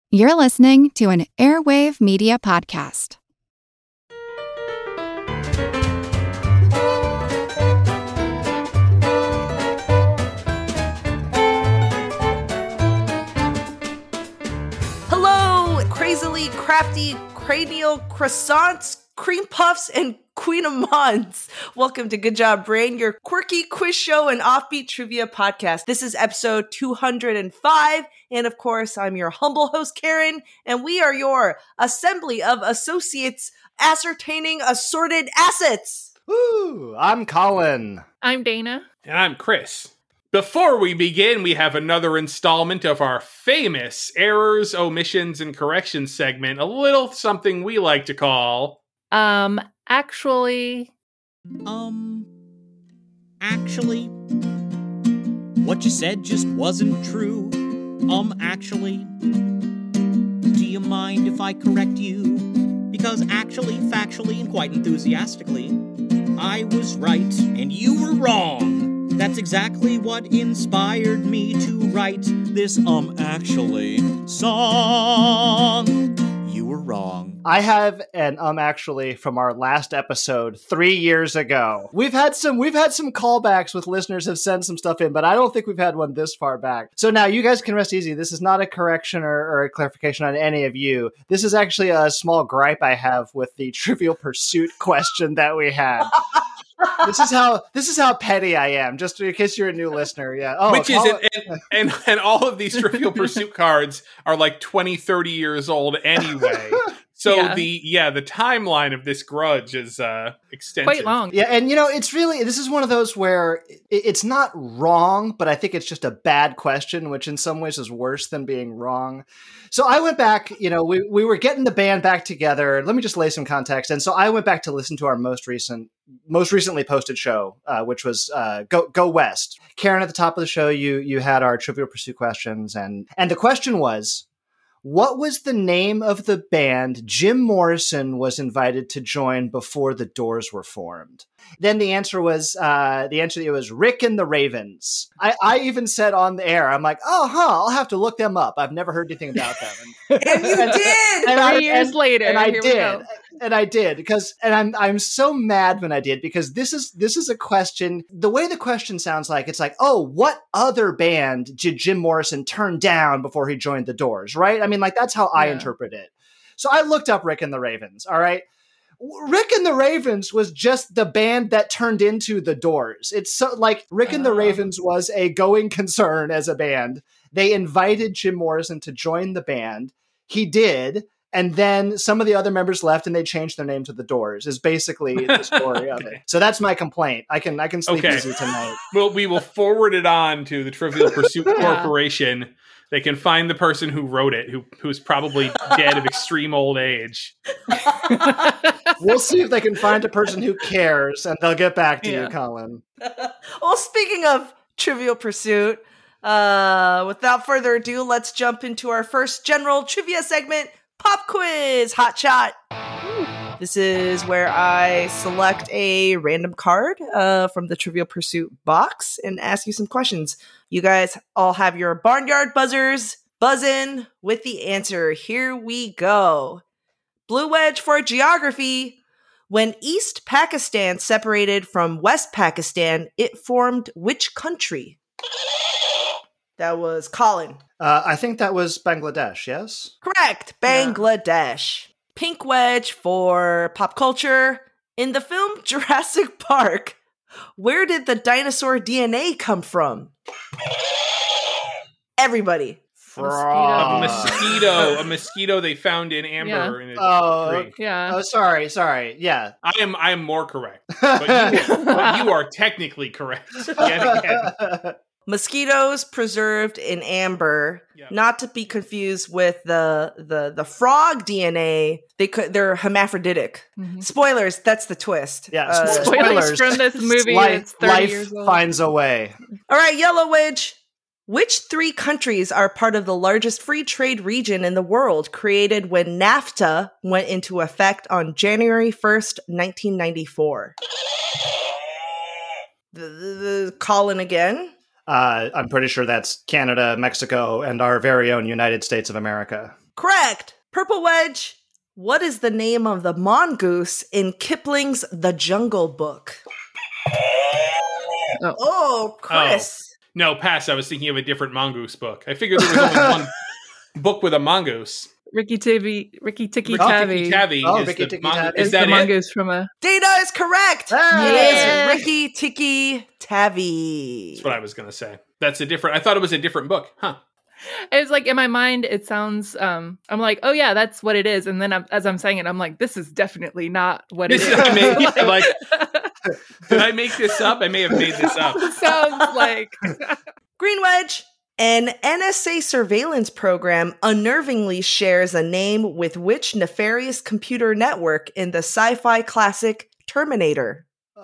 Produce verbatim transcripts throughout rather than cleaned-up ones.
You're listening to an Airwave Media Podcast. Hello, crazily crafty cranial croissants, cream puffs, and Queen of Mons. Welcome to Good Job Brain, your quirky quiz show and offbeat trivia podcast. This is episode two hundred five, and of course, I'm your humble host, Karen, and we are your assembly of associates ascertaining assorted assets. Woo! I'm Colin. I'm Dana. And I'm Chris. Before we begin, we have another installment of our famous errors, omissions, and corrections segment, a little something we like to call... Um, actually... Um... Actually... What you said just wasn't true. Um, actually... Do you mind if I correct you? Because actually, factually, and quite enthusiastically, I was right and you were wrong. That's exactly what inspired me to write this, um, actually, song. You were wrong. I have an um actually from our last episode three years ago. We've had some we've had some callbacks with listeners have sent some stuff in, but I don't think we've had one this far back. So now you guys can rest easy. This is not a correction or, or a clarification on any of you. This is actually a small gripe I have with the Trivial Pursuit question that we had. This is how this is how petty I am. Just in case you're a new listener, yeah. Oh, Which is call- and, and and all of these Trivial Pursuit cards are like twenty, thirty years old anyway. So Yeah. the yeah the timeline of this grudge is uh, extensive. Quite long. Yeah, and you know, it's really, this is one of those where it, it's not wrong, but I think it's just a bad question, which in some ways is worse than being wrong. So I went back, you know, we, we were getting the band back together. Let me just lay some context. And so I went back to listen to our most recent, most recently posted show, uh, which was uh, Go Go West. Karen, at the top of the show, you you had our Trivial Pursuit questions, and and the question was, what was the name of the band Jim Morrison was invited to join before the Doors were formed? Then the answer was, uh, the answer it was Rick and the Ravens. I, I even said on the air, I'm like, oh, huh, I'll have to look them up. I've never heard anything about them. And you and, did! and Three I, years and, later, and I here we did. go. And I did because, and I'm I'm so mad when I did because this is this is a question. The way the question sounds like it's like, oh, what other band did Jim Morrison turn down before he joined the Doors? Right? I mean, like that's how I Yeah. interpret it. So I looked up Rick and the Ravens. All right. Rick and the Ravens was just the band that turned into the Doors. It's so like Rick and the Oh. Ravens was a going concern as a band. They invited Jim Morrison to join the band. He did. And then some of the other members left and they changed their name to the Doors is basically the story of it. So that's my complaint. I can I can sleep Okay. easy tonight. Well, we will forward it on to the Trivial Pursuit Yeah. Corporation. They can find the person who wrote it, who who's probably dead of extreme old age. We'll see if they can find a person who cares and they'll get back to Yeah. you, Colin. Well, speaking of Trivial Pursuit, uh, without further ado, let's jump into our first general trivia segment, Pop Quiz Hot Shot. This is where I select a random card uh, from the Trivial Pursuit box and ask you some questions. You guys all have your barnyard buzzers. Buzz in with the answer. Here we go. Blue Wedge for geography. When East Pakistan separated from West Pakistan, it formed which country? That was Colin. Uh, I think that was Bangladesh, yes? Correct. Bangladesh. Pink Wedge for pop culture. In the film Jurassic Park, where did the dinosaur D N A come from? Everybody. A Frog. mosquito, a mosquito they found in amber Yeah. in a Oh, tree. Yeah. Oh, sorry, sorry. Yeah. I am I am more correct, but you, but you are technically correct. Yet again. Mosquitoes preserved in amber, Yeah. not to be confused with the the the frog D N A. They could they're hermaphroditic. Mhm. Spoilers, that's the twist. Yeah, Uh, spo- Spoilers from this movie Life, that's thirty life years old. finds a way. all right, Yellow Wedge. Which three countries are part of the largest free trade region in the world, created when NAFTA went into effect on January first, nineteen ninety-four? The, the, the Colin again. Uh, I'm pretty sure that's Canada, Mexico, and our very own United States of America. Correct. Purple Wedge, what is the name of the mongoose in Kipling's The Jungle Book? Oh. Oh, Chris. No, pass. I was thinking of a different mongoose book. I figured there was only one book with a mongoose. Ricky Tivy, Ricky Tikki Ricky Tavi Tavi Oh, is Ricky the Tikki mon- Tavi. Is is that the it? mongoose from a. Data is correct. Ah! It Yeah. is Ricky Tikki Tavi. That's what I was going to say. That's a different. I thought it was a different book. Huh. It's like in my mind, it sounds. Um, I'm like, oh yeah, that's what it is. And then I'm, as I'm saying it, I'm like, this is definitely not what it This is. is- I mean, yeah, like, did I make this up? I may have made this up. It sounds like. Green Wedge. An N S A surveillance program unnervingly shares a name with which nefarious computer network in the sci-fi classic Terminator?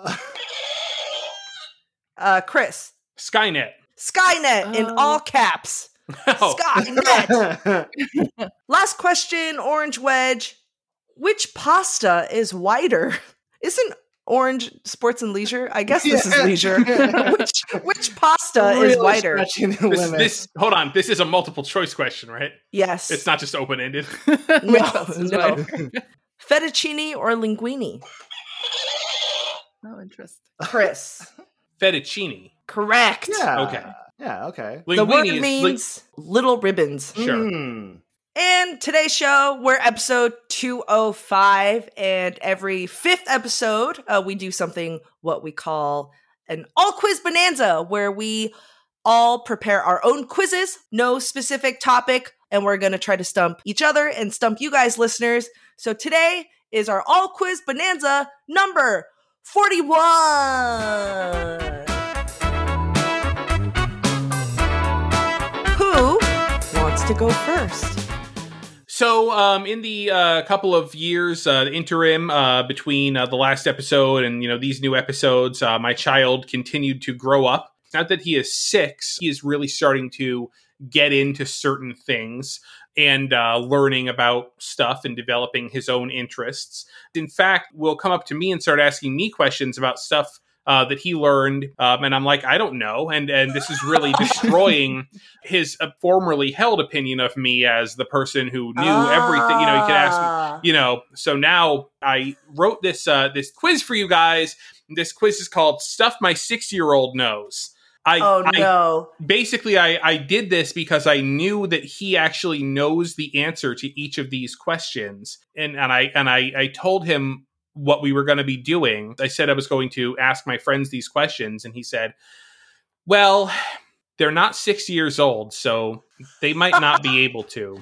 Uh, Chris. Skynet. Skynet in Oh. all caps. Oh, Skynet. Last question, Orange Wedge. Which pasta is whiter? Isn't orange sports and leisure? I guess this is leisure. which which pasta is Really whiter? stretching the this, limits. this. Hold on. This is a multiple choice question, right? Yes. It's not just open ended. No, Which else is no. white? Fettuccine or linguine? Oh, interesting. Chris. Fettuccine. Correct. Yeah. Okay. Yeah, okay. The Linguine word is li- means little ribbons. Sure. Mm. And today's show, we're episode two oh five. And every fifth episode, uh, we do something what we call an all quiz bonanza, where we all prepare our own quizzes, no specific topic, and we're going to try to stump each other and stump you guys, listeners. So today is our all quiz bonanza number forty-one. Who wants to go first? So, um, in the uh, couple of years, uh, the interim uh, between uh, the last episode and you know these new episodes, uh, my child continued to grow up. Not that he is six; he is really starting to get into certain things and uh, learning about stuff and developing his own interests. In fact, will come up to me and start asking me questions about stuff Uh, that he learned, um, and I'm like, I don't know, and and this is really destroying his uh, formerly held opinion of me as the person who knew everything. You know, you could ask me, you know. So now I wrote this uh, this quiz for you guys. This quiz is called "Stuff My Six-Year-Old Knows." I, Oh I no. basically I, I did this because I knew that he actually knows the answer to each of these questions, and and I and I, I told him what we were going to be doing. I said I was going to ask my friends these questions, and he said, well, they're not six years old, so they might not be able to,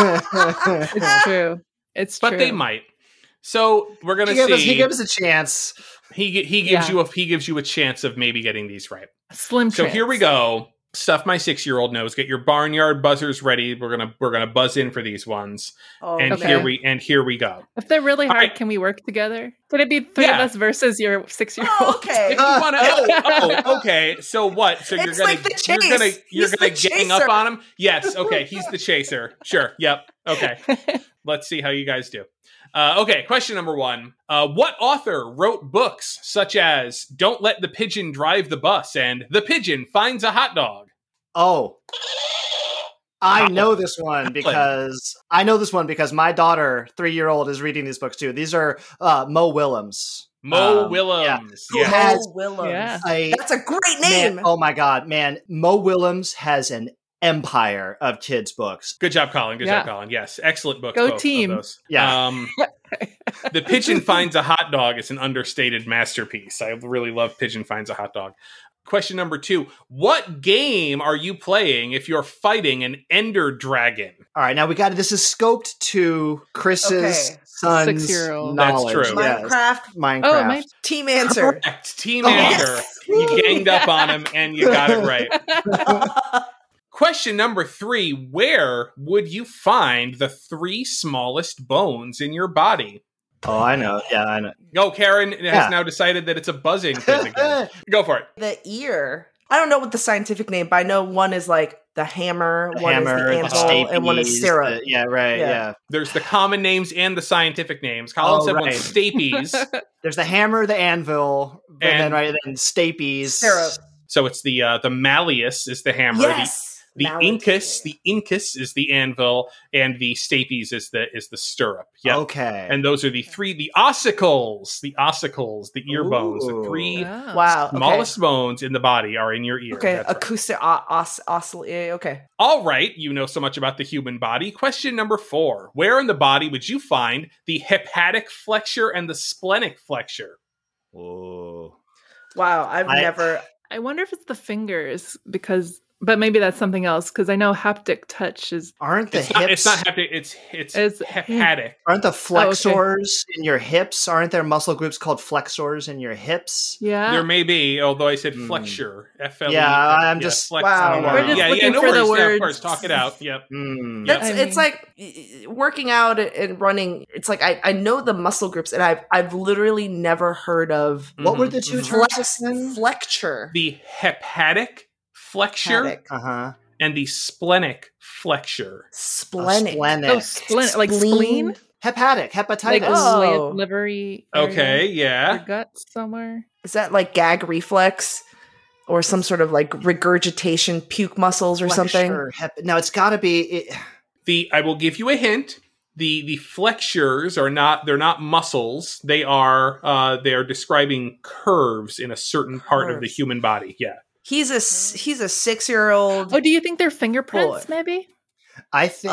It's true. It's but true. they might. So we're going he, to gave us, see. he gives us a chance. he gi- he gives Yeah. you a he gives you a chance of maybe getting these right. Slim So chance. here we go. Stuff my six-year-old knows. Get your barnyard buzzers ready. We're gonna we're gonna buzz in for these ones, Oh, and Okay. here we and here we go. If they're really All hard, right. can we work together? Could it be three Yeah. of us versus your six-year-old? Oh, okay. If you wanna, oh, oh, okay. So what? So you're It's gonna like the you're chase. gonna you're He's gonna the gang up chaser. on him? Yes. Okay. He's the chaser. Sure. Yep. Okay. Let's see how you guys do. Uh, okay. Question number one. Uh, what author wrote books such as "Don't Let the Pigeon Drive the Bus" and "The Pigeon Finds a Hot Dog"? Oh. I Hot know one. this one Hot because I know this one because my daughter, three year old, is reading these books too. These are uh, Mo Willems. Mo Um, Willems. Who Yeah. has- Mo Willems. Yeah. A, That's a great name. man, oh my god, man! Mo Willems has an empire of kids' books. Good job, Colin. Good Yeah. job, Colin. Yes, excellent books. Go both of team. those. Yeah. Um, The Pigeon Finds a Hot Dog is an understated masterpiece. I really love Pigeon Finds a Hot Dog. Question number two. What game are you playing if you're fighting an Ender Dragon? All right, now we got this is scoped to Chris's Okay. son's Six-year-old. That's knowledge. true. Yes. Minecraft. Minecraft. Oh, my- Team answer. Correct. Team Oh, answer. yes. You ganged up on him and you got it right. Question number three. Where would you find the three smallest bones in your body? Oh, I know. Yeah, I know. Go, Karen has Yeah. now decided that it's a buzzing quiz again. Go for it. The ear. I don't know what the scientific name, but I know one is like the hammer, one Hammer, is the anvil, and one is stapes, syrup. the- yeah, right. Yeah. Yeah. There's the common names and the scientific names. Colin Oh, said right. one's stapes. There's the hammer, the anvil, and, then And- right then stapes. Syrup. So it's the uh, the malleus is the hammer. Yes. The Now we're incus, talking. the incus is the anvil, and the stapes is the is the stirrup. Yep. Okay. And those are the three, the ossicles, the ossicles, the ear bones, the Ooh. three Oh. Wow. Okay. smallest bones in the body are in your ear. Okay. That's right. Acoustic o- os- oscill- yeah, okay. All right, you know so much about the human body. Question number four. Where in the body would you find the hepatic flexure and the splenic flexure? Whoa. Wow. I've I- never. I wonder if it's the fingers because, but maybe that's something else because I know haptic touch is. Aren't the It's hips? not, it's not haptic, it's, it's, It's- hepatic. Aren't the okay. flexors in your hips? Aren't there muscle groups called flexors in your hips? Yeah. There may be, although I said Hmm. flexure. F L E. Yeah, I'm just- flex- Wow. yeah, We're just yeah, looking no for the worries. Yeah, of words. course, talk it out. Yep. Hmm. Yep. That's I it's mean- like y- working out and running. It's like I, I know the muscle groups, and I've I've literally never heard of What were Mhm. the two flex terms again? flexure. The hepatic flexure Hepatic. Uh huh. and the splenic flexure. Splenic. Splenic. Oh, spleen, like spleen, Hepatic. Hepatitis. like Oh. li- livery. area, Okay, Your yeah. guts somewhere. Is that like gag reflex, or some sort of like regurgitation, puke muscles, or something? Flexure, hep- no, it's got to be. It, The I will give you a hint. The the flexures are not they're not muscles. They are uh they are describing curves in a certain part of the Curves. human body. Yeah. He's a s- he's a six year old. Oh, do you think they're fingerprints? Boy. Maybe. I think.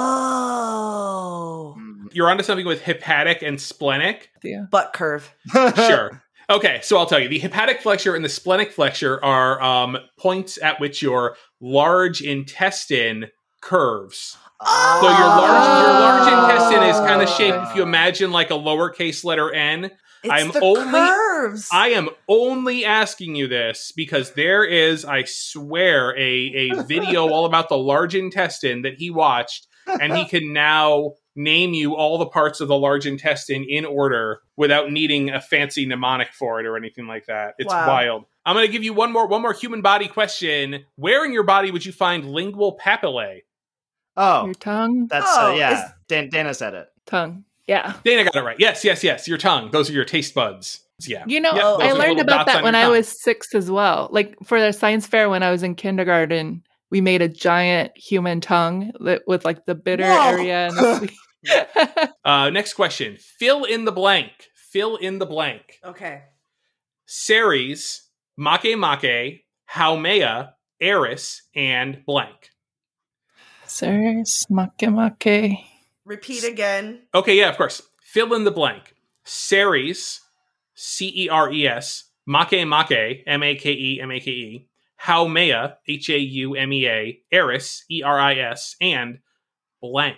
Oh, Mm. You're onto something with hepatic and splenic. Yeah. butt curve. Sure. Okay, so I'll tell you. The hepatic flexure and the splenic flexure are um, points at which your large intestine curves. Oh, So your large your large intestine is kind of Oh. shaped, if you imagine, like a lowercase letter N. It's I'm the only- curves. I am only asking you this because there is, I swear, a, a video all about the large intestine that he watched, and he can now name you all the parts of the large intestine in order without needing a fancy mnemonic for it or anything like that. It's Wow. wild. I'm going to give you one more one more human body question. Where in your body would you find lingual papillae? Oh, Your tongue. that's Oh, uh, yeah. is- Dan- Dana said it. Tongue. Yeah. Dana got it right. Yes, yes, yes. Your tongue. Those are your taste buds. Yeah. You know, Yep, Oh, those I are the learned little about dots that on when your I tongue. was six as well. Like for the science fair when I was in kindergarten, we made a giant human tongue that, with like the bitter Whoa. area and the sweet. Uh, next question. Fill in the blank. Fill in the blank. Okay. Ceres, Make Make, Haumea, Eris, and blank. Ceres, make make. Repeat again. Okay, yeah, of course. Fill in the blank. Ceres, C E R E S, Make Make, M A K E, M A K E, Haumea, H A U M E A, Eris, E R I S, and blank.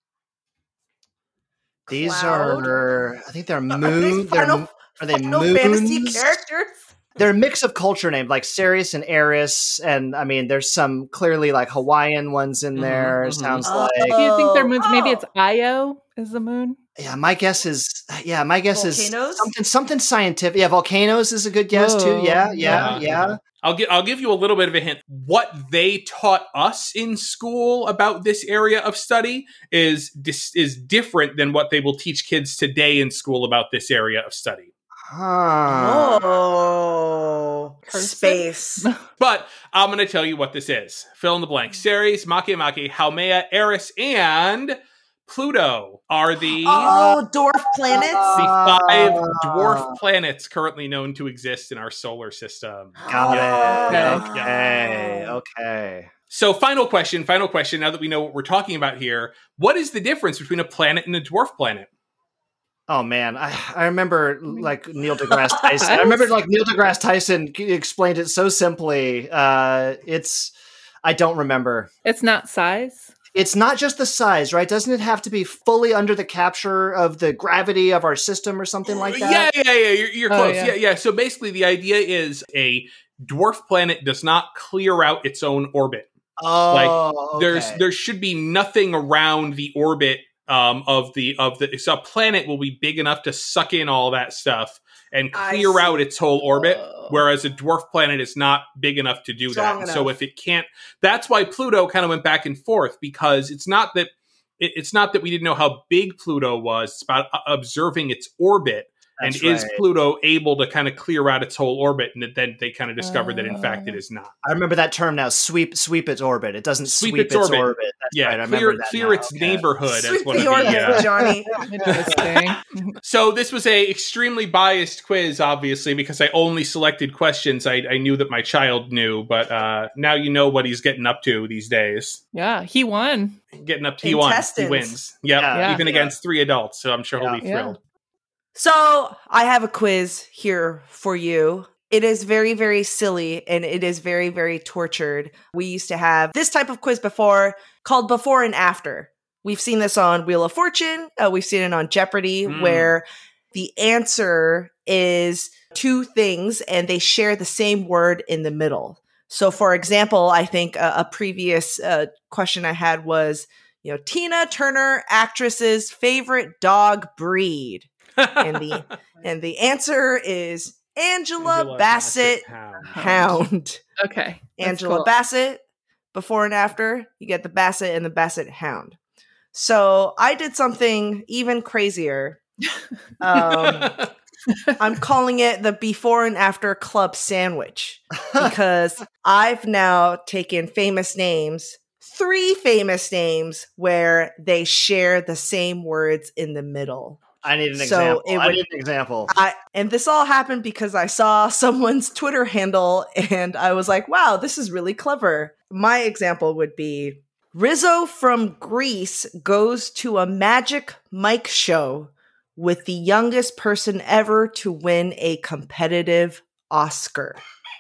These Cloud? are, I think they're Are moon. these They're, Final, are they Final moons? Fantasy characters? They're a mix of culture names like Ceres and Eris, and I mean, there's some clearly like Hawaiian ones in Mhm, there. mhm. Sounds Oh. like Do you think they're moons? Maybe Oh. it's Io is the moon. yeah. My guess is yeah. My guess Volcanoes? is something something scientific. Yeah, volcanoes is a good guess too. Whoa. Yeah, yeah, Yeah. yeah. I'll give I'll give you a little bit of a hint. What they taught us in school about this area of study is dis- is different than what they will teach kids today in school about this area of study. Huh. Oh, Person? space. But I'm going to tell you what this is. Fill in the blank. Ceres, Make Make, Haumea, Eris, and Pluto are the Oh, dwarf planets. the five Ah. dwarf planets currently known to exist in our solar system. Got it. Yeah. Okay. Okay. So, final question, final question. Now that we know what we're talking about here, what is the difference between a planet and a dwarf planet? Oh man, I, I remember like Neil deGrasse Tyson. I remember like Neil deGrasse Tyson g- explained it so simply. Uh, it's I don't remember. It's not size. It's not just the size, right? Doesn't it have to be fully under the capture of the gravity of our system or something like that? Yeah, yeah, yeah. You're, you're Oh, close. yeah. yeah, yeah. So basically, the idea is a dwarf planet does not clear out its own orbit. Oh, There's okay. there should be nothing around the orbit um, of the of the. So a planet will be big enough to suck in all that stuff and I clear see. out its whole orbit. Oh. Whereas a dwarf planet is not big enough to do Strong that. So enough. if it can't, that's why Pluto kind of went back and forth, because it's not that it, it's not that we didn't know how big Pluto was. It's about uh, observing its orbit and That's is right. Pluto able to kind of clear out its whole orbit? And then they kind of discovered that in fact it is not. I remember that term now. Sweep, sweep its orbit. It doesn't Sweep sweep, its its, orbit. orbit. That's Yeah, right. I clear, remember that clear now. its Okay. neighborhood as Sweep one of the the. orbit, Uh, Johnny. Interesting. so this was a extremely biased quiz, obviously, because I only selected questions I, I knew that my child knew. But uh, now you know what he's getting up to these days. Yeah, he won. Getting up to he won. He Intestines. wins. Yep, Yeah. even Yeah. against three adults. So I'm sure he'll be Yeah. thrilled. So I have a quiz here for you. It is very, very silly and it is very, very tortured. We used to have this type of quiz before called Before and After. We've seen this on Wheel of Fortune. Uh, we've seen it on Jeopardy, Mm. where the answer is two things and they share the same word in the middle. So, for example, I think a, a previous uh, question I had was, you know, Tina Turner, actress's favorite dog breed. and the and the answer is Angela, Angela Bassett, Hound. Hound. Okay. that's Angela cool. Bassett, before and after, you get the Bassett and the Bassett Hound. So I did something even crazier. Um, I'm calling it the before and after club sandwich because I've now taken famous names, three famous names where they share the same words in the middle. I need an So example. it I would- need an example. I, and this all happened because I saw someone's Twitter handle and I was like, wow, this is really clever. My example would be Rizzo from Greece goes to a Magic Mike show with the youngest person ever to win a competitive Oscar.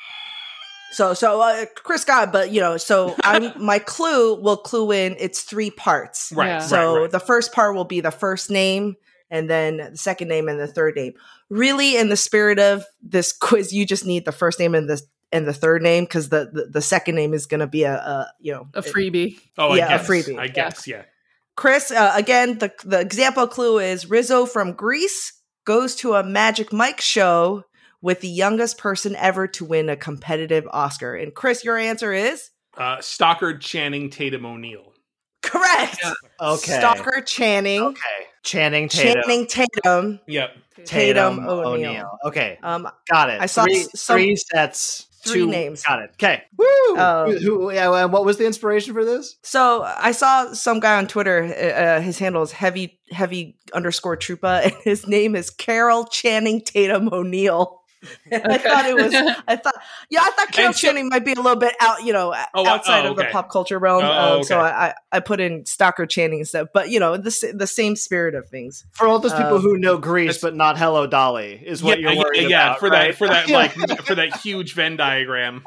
So, so uh, Chris got, but you know, so I'm my clue will clue in. It's three parts. Right. Yeah. So right, right. the first part will be the first name, and then the second name and the third name. Really, in the spirit of this quiz, you just need the first name and the and the third name because the, the the second name is going to be a, a you know A freebie. Oh, yeah, I a guess. freebie. I guess, yeah. Chris, uh, again, the the example clue is Rizzo from Greece goes to a Magic Mike show with the youngest person ever to win a competitive Oscar. And Chris, your answer is Uh, Stockard Channing Tatum O'Neill. correct. Yeah. Okay. Stalker Channing, Okay. Channing Tatum. Channing Tatum. Yep. Tatum O'Neill. Okay. Um, Got it. I saw three, s- some- three sets. three two, names. Got it. Okay. Woo! Um, who, who, yeah, and what was the inspiration for this? So I saw some guy on Twitter. Uh, his handle is heavy heavy underscore Troopa, and his name is Carol Channing Tatum O'Neill. And I thought it was. I thought, yeah, I thought Carol And Ch- Channing might be a little bit out, you know, Oh, uh, outside oh, of the okay. pop culture realm. Oh, um, So okay. I, I I put in Stalker Channing instead. But you know, the s- the same spirit of things. For all those people Um, who know Greece that's- but not Hello Dolly is what yeah, you're worried yeah, yeah, about, for right? that, for that, like, for that huge Venn diagram.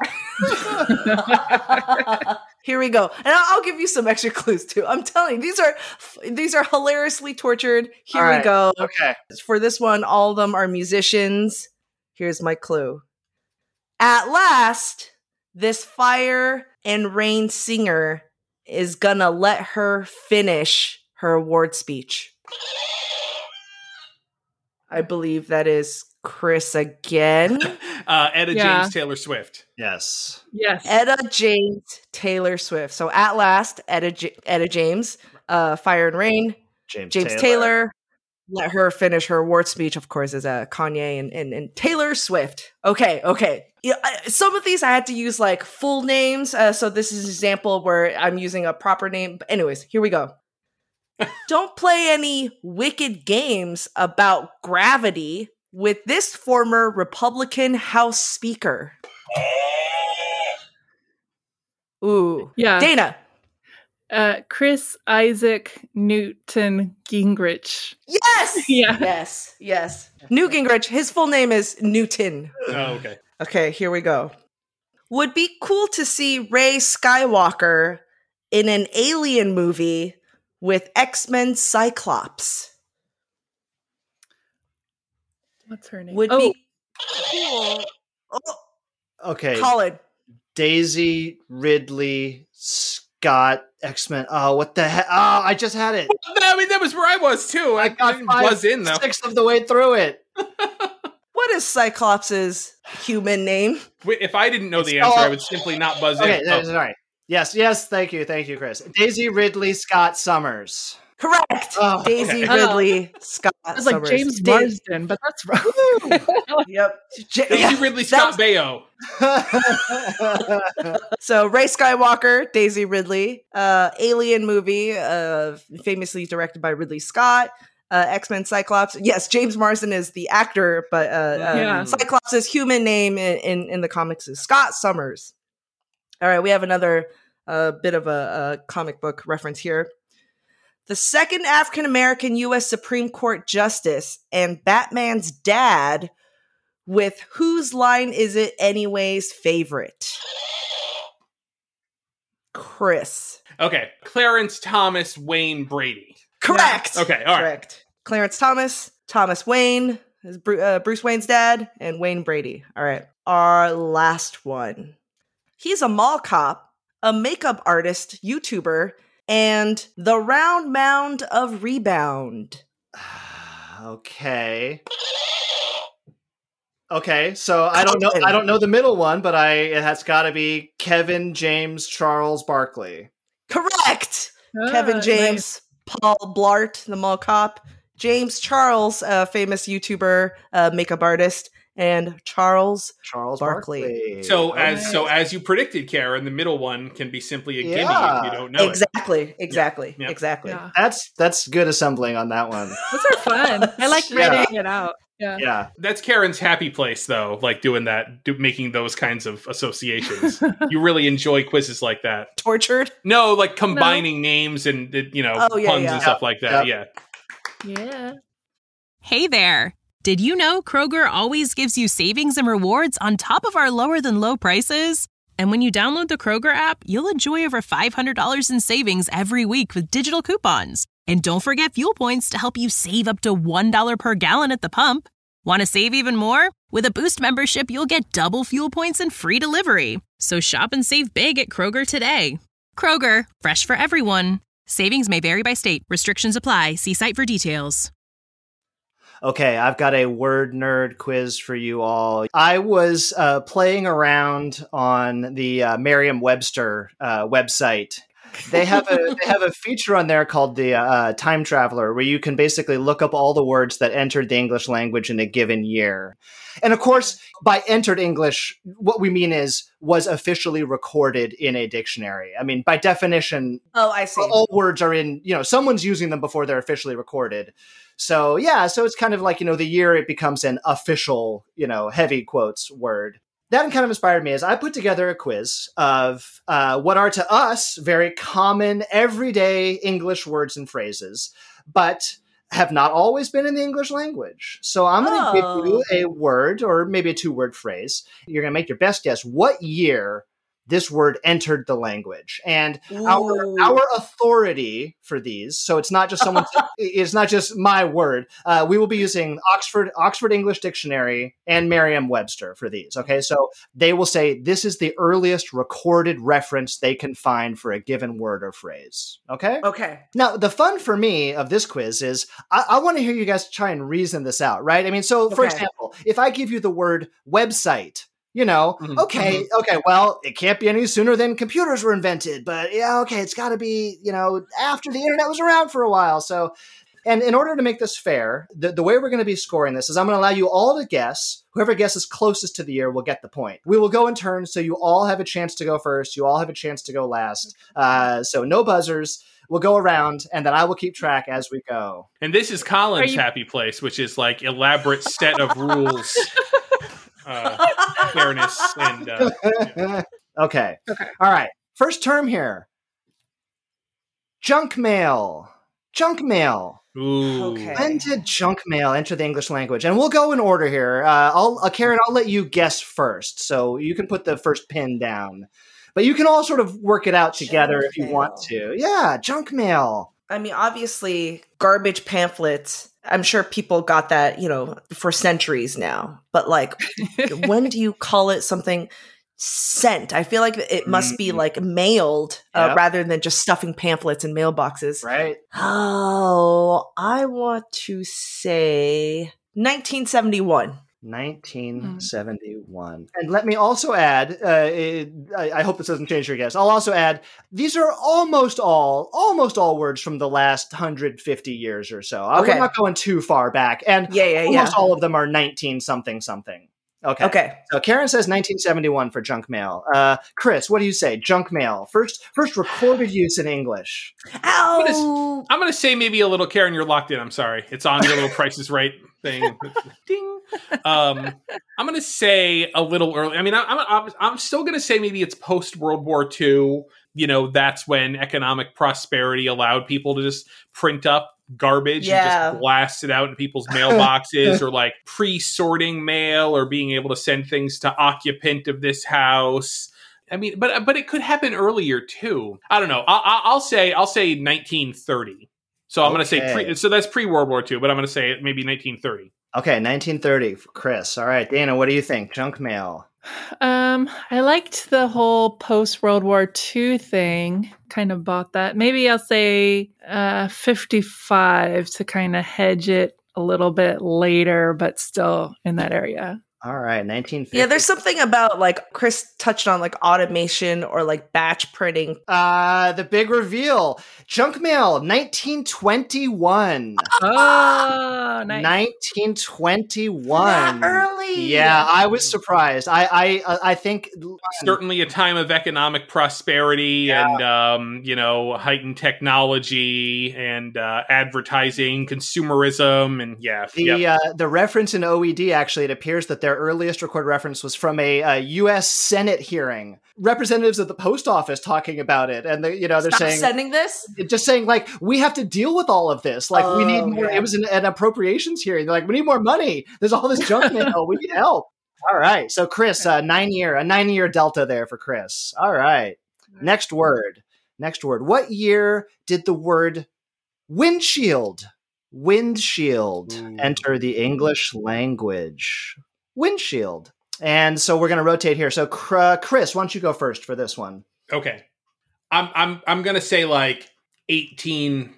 Here we go, and I'll, I'll give you some extra clues too. I'm telling you, these are these are hilariously tortured. Here All we right. go. Okay. For this one, all of them are musicians. Here's my clue. At last, this fire and rain singer is gonna let her finish her award speech. I believe that is Chris again. Uh, Etta Yeah. James Taylor Swift. Yes. Yes. Etta James Taylor Swift. So at last, Etta, J- Etta James, uh, Fire and Rain, James, James Taylor. Let her finish her award speech, of course, is uh, Kanye and, and, and Taylor Swift. Okay, okay. Yeah, I, some of these I had to use like full names. Uh, so this is an example where I'm using a proper name. But anyways, here we go. Don't play any wicked games about gravity with this former Republican House Speaker. Ooh. Yeah. Dana. Uh, Chris Isaac Newton Gingrich. Yes. Yeah. Yes. Yes. Newt Gingrich. His full name is Newton. Oh, okay. Okay, here we go. Would be cool to see Rey Skywalker in an alien movie with X-Men Cyclops. What's her name? Would oh, be cool. Oh, Okay. Colin. Daisy Ridley Scott X-Men. Oh, what the heck? Oh, I just had it. I mean, that was where I was too. I, I got didn't five buzz in though. sixths of the way through it. What is Cyclops' human name? Wait, if I didn't know It's the answer, all- I would simply not buzz Okay, in. no, Oh. sorry. Yes, yes, thank you, thank you, Chris. Daisy Ridley Scott Summers. Correct. Oh, Daisy okay. Ridley Scott. I was like Summers. James Da- Marsden, but that's wrong. Yep. J- Daisy yeah, Ridley that Scott was- Baio. So Ray Skywalker, Daisy Ridley, uh, Alien movie, uh, famously directed by Ridley Scott. Uh, X-Men Cyclops. Yes, James Marsden is the actor, but uh, Yeah. uh, Cyclops' human name in, in, in the comics is Scott Summers. All right, we have another uh, bit of a, a comic book reference here. The second African-American U S Supreme Court Justice and Batman's dad with Whose Line Is It Anyways favorite? Chris. Okay, Clarence Thomas Wayne Brady. Correct. Okay, all right. Correct. Clarence Thomas, Thomas Wayne, is Bru- uh, Bruce Wayne's dad, and Wayne Brady. All right. Our last one. He's a mall cop, a makeup artist, YouTuber, and the round mound of rebound. Okay. Okay, so I don't know. I don't know the middle one, but I it has got to be Kevin James Charles Barkley. Correct. Ah, Kevin nice. James, Paul Blart, the mall cop, James Charles, a famous YouTuber, uh, makeup artist, and Charles Charles Barkley. Barkley. So Okay. as so as you predicted, Karen, the middle one can be simply a gimme Yeah. if you don't know it. Exactly. Exactly. Yeah. Exactly. Yeah. that's that's good assembling on that one. Those are fun. I like Yeah. writing it out. Yeah. Yeah. That's Karen's happy place, though. Like doing that, do, making those kinds of associations. You really enjoy quizzes like that. Tortured. No, like combining names and uh, you know Oh, yeah, puns yeah. and stuff like that. Yep. Yeah. Yeah. Hey there! Did you know Kroger always gives you savings and rewards on top of our lower than low prices? And when you download the Kroger app, you'll enjoy over five hundred dollars in savings every week with digital coupons. And don't forget fuel points to help you save up to one dollar per gallon at the pump. Want to save even more? With a Boost membership, you'll get double fuel points and free delivery. So shop and save big at Kroger today. Kroger, fresh for everyone. Savings may vary by state. Restrictions apply. See site for details. Okay, I've got a word nerd quiz for you all. I was uh, playing around on the uh, Merriam-Webster uh, website. They have a they have a feature on there called the uh, Time Traveler, where you can basically look up all the words that entered the English language in a given year. And of course, by entered English, what we mean is was officially recorded in a dictionary. I mean, by definition, Oh, I see. all words are in, you know, someone's using them before they're officially recorded. So yeah, so it's kind of like, you know, the year it becomes an official, you know, heavy quotes word. That kind of inspired me as I put together a quiz of uh, what are to us very common, everyday English words and phrases, but have not always been in the English language. So I'm going to Oh. give you a word or maybe a two-word phrase. You're going to make your best guess what year this word entered the language. And our Ooh. our authority for these, so it's not just someone, it's not just my word. Uh, we will be using Oxford Oxford English Dictionary and Merriam-Webster for these. Okay, so they will say this is the earliest recorded reference they can find for a given word or phrase. Okay. Okay. Now, the fun for me of this quiz is I, I want to hear you guys try and reason this out, right? I mean, so for Okay. example, if I give you the word website, you know, Mhm. okay, okay, well, it can't be any sooner than computers were invented, but yeah, okay, it's got to be, you know, after the internet was around for a while. So, and in order to make this fair, the, the way we're going to be scoring this is I'm going to allow you all to guess. Whoever guesses closest to the year will get the point. We will go in turn, so you all have a chance to go first. You all have a chance to go last. Uh, so no buzzers. We'll go around, and then I will keep track as we go. And this is Colin's Are you- happy place, which is like elaborate set of rules, uh, fairness, and uh, yeah. Okay. Okay. All right. First term here. Junk mail. Junk mail. Ooh. Okay. When did junk mail enter the English language? And we'll go in order here. Uh, I'll, uh, Karen, I'll let you guess first, so you can put the first pin down. But you can all sort of work it out together Junk if you mail. want to. Yeah, junk mail. I mean, obviously, garbage pamphlets. I'm sure people got that, you know, for centuries now. But like, when do you call it something sent? I feel like it must be Mhm. like mailed uh, Yep. rather than just stuffing pamphlets in mailboxes. Right? Oh, I want to say nineteen seventy-one. nineteen seventy-one. Mm. And let me also add, uh, it, I, I hope this doesn't change your guess. I'll also add, these are almost all, almost all words from the last one hundred fifty years or so. Okay. We're not going too far back. And yeah, yeah, almost yeah. all of them are nineteen something something. Okay. Okay. So Karen says nineteen seventy-one for junk mail. Uh, Chris, what do you say? Junk mail. First, first recorded use in English. Ow! I'm gonna, I'm gonna say maybe a little. Karen, you're locked in. I'm sorry. It's on your little Price is Right thing. Ding. Um, I'm gonna say a little early. I mean, I, I'm I'm I'm still gonna say maybe it's post World War Two. You know, that's when economic prosperity allowed people to just print up garbage yeah. and just blast it out in people's mailboxes, or like pre-sorting mail, or being able to send things to occupant of this house. I mean, but but it could happen earlier too. I don't know. I, I'll say I'll say nineteen thirty. So I'm okay. going to say pre. So that's pre World War Two, but I'm going to say maybe nineteen thirty. Okay, nineteen thirty for Chris. All right, Dana, what do you think? Junk mail. Um, I liked the whole post World War Two thing. Kind of bought that. Maybe I'll say uh, fifty-five to kind of hedge it a little bit later, but still in that area. All right, nineteen fifty. Yeah, there's something about, like, Chris touched on, like, automation or, like, batch printing. Uh, the big reveal. Junk mail, nineteen twenty-one. Oh, nice. nineteen twenty-one. That early. Yeah, I was surprised. I I, I think... Certainly a time of economic prosperity yeah. and, um, you know, heightened technology and uh, advertising, consumerism, and yeah. The, yep. uh, the reference in O E D, actually, it appears that their earliest recorded reference was from a, a U S Senate hearing. Representatives of the post office talking about it, and they, you know, they're Stop saying, sending this, just saying, like, we have to deal with all of this. Like, oh, we need more. Yeah. It was an, an appropriations hearing. They're like, we need more money. There's all this junk mail. We need help. All right. So, Chris, uh, nine year, a nine year delta there for Chris. All right. Next word. Next word. What year did the word windshield, windshield, Ooh. enter the English language? Windshield. And so we're going to rotate here. So, Chris, why don't you go first for this one? Okay. I'm I'm I'm going to say like eighteen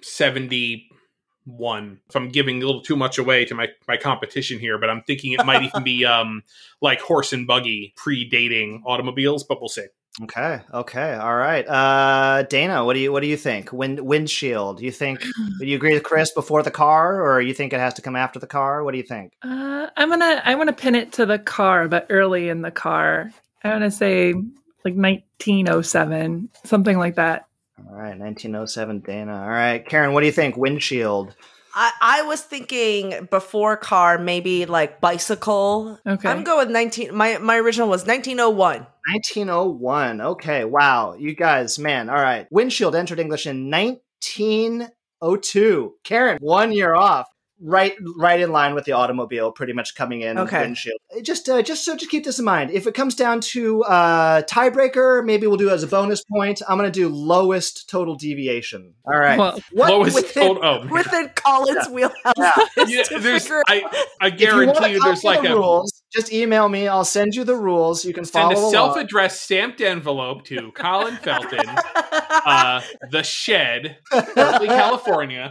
seventy-one. If I'm giving a little too much away to my, my competition here, but I'm thinking it might even be um like horse and buggy predating automobiles, but we'll see. Okay. Okay. All right. Uh, Dana, what do you what do you think? Wind windshield. Do you think? Do you agree with Chris before the car, or you think it has to come after the car? What do you think? Uh, I'm gonna I want to pin it to the car, but early in the car. I want to say like nineteen oh seven, something like that. All right, nineteen oh seven, Dana. All right, Karen, what do you think? Windshield. I, I was thinking before car, maybe like bicycle. Okay. I'm going with nineteen. My my original was nineteen oh one. nineteen oh one. Okay. Wow. You guys, man. All right. Windshield entered English in nineteen oh two. Karen, one year off. Right, right in line with the automobile, pretty much coming in. Okay. Windshield. Just, uh, just so, just keep this in mind. If it comes down to uh, tiebreaker, maybe we'll do it as a bonus point. I'm going to do lowest total deviation. All right. Well, what lowest within, total oh, within Colin's yeah. wheelhouse. Yeah. Yeah, there's, I, I guarantee you, you there's like the a rules. Just email me. I'll send you the rules. You can send follow a self-addressed stamped envelope to Colin Felton, uh, The Shed, Berkeley, California.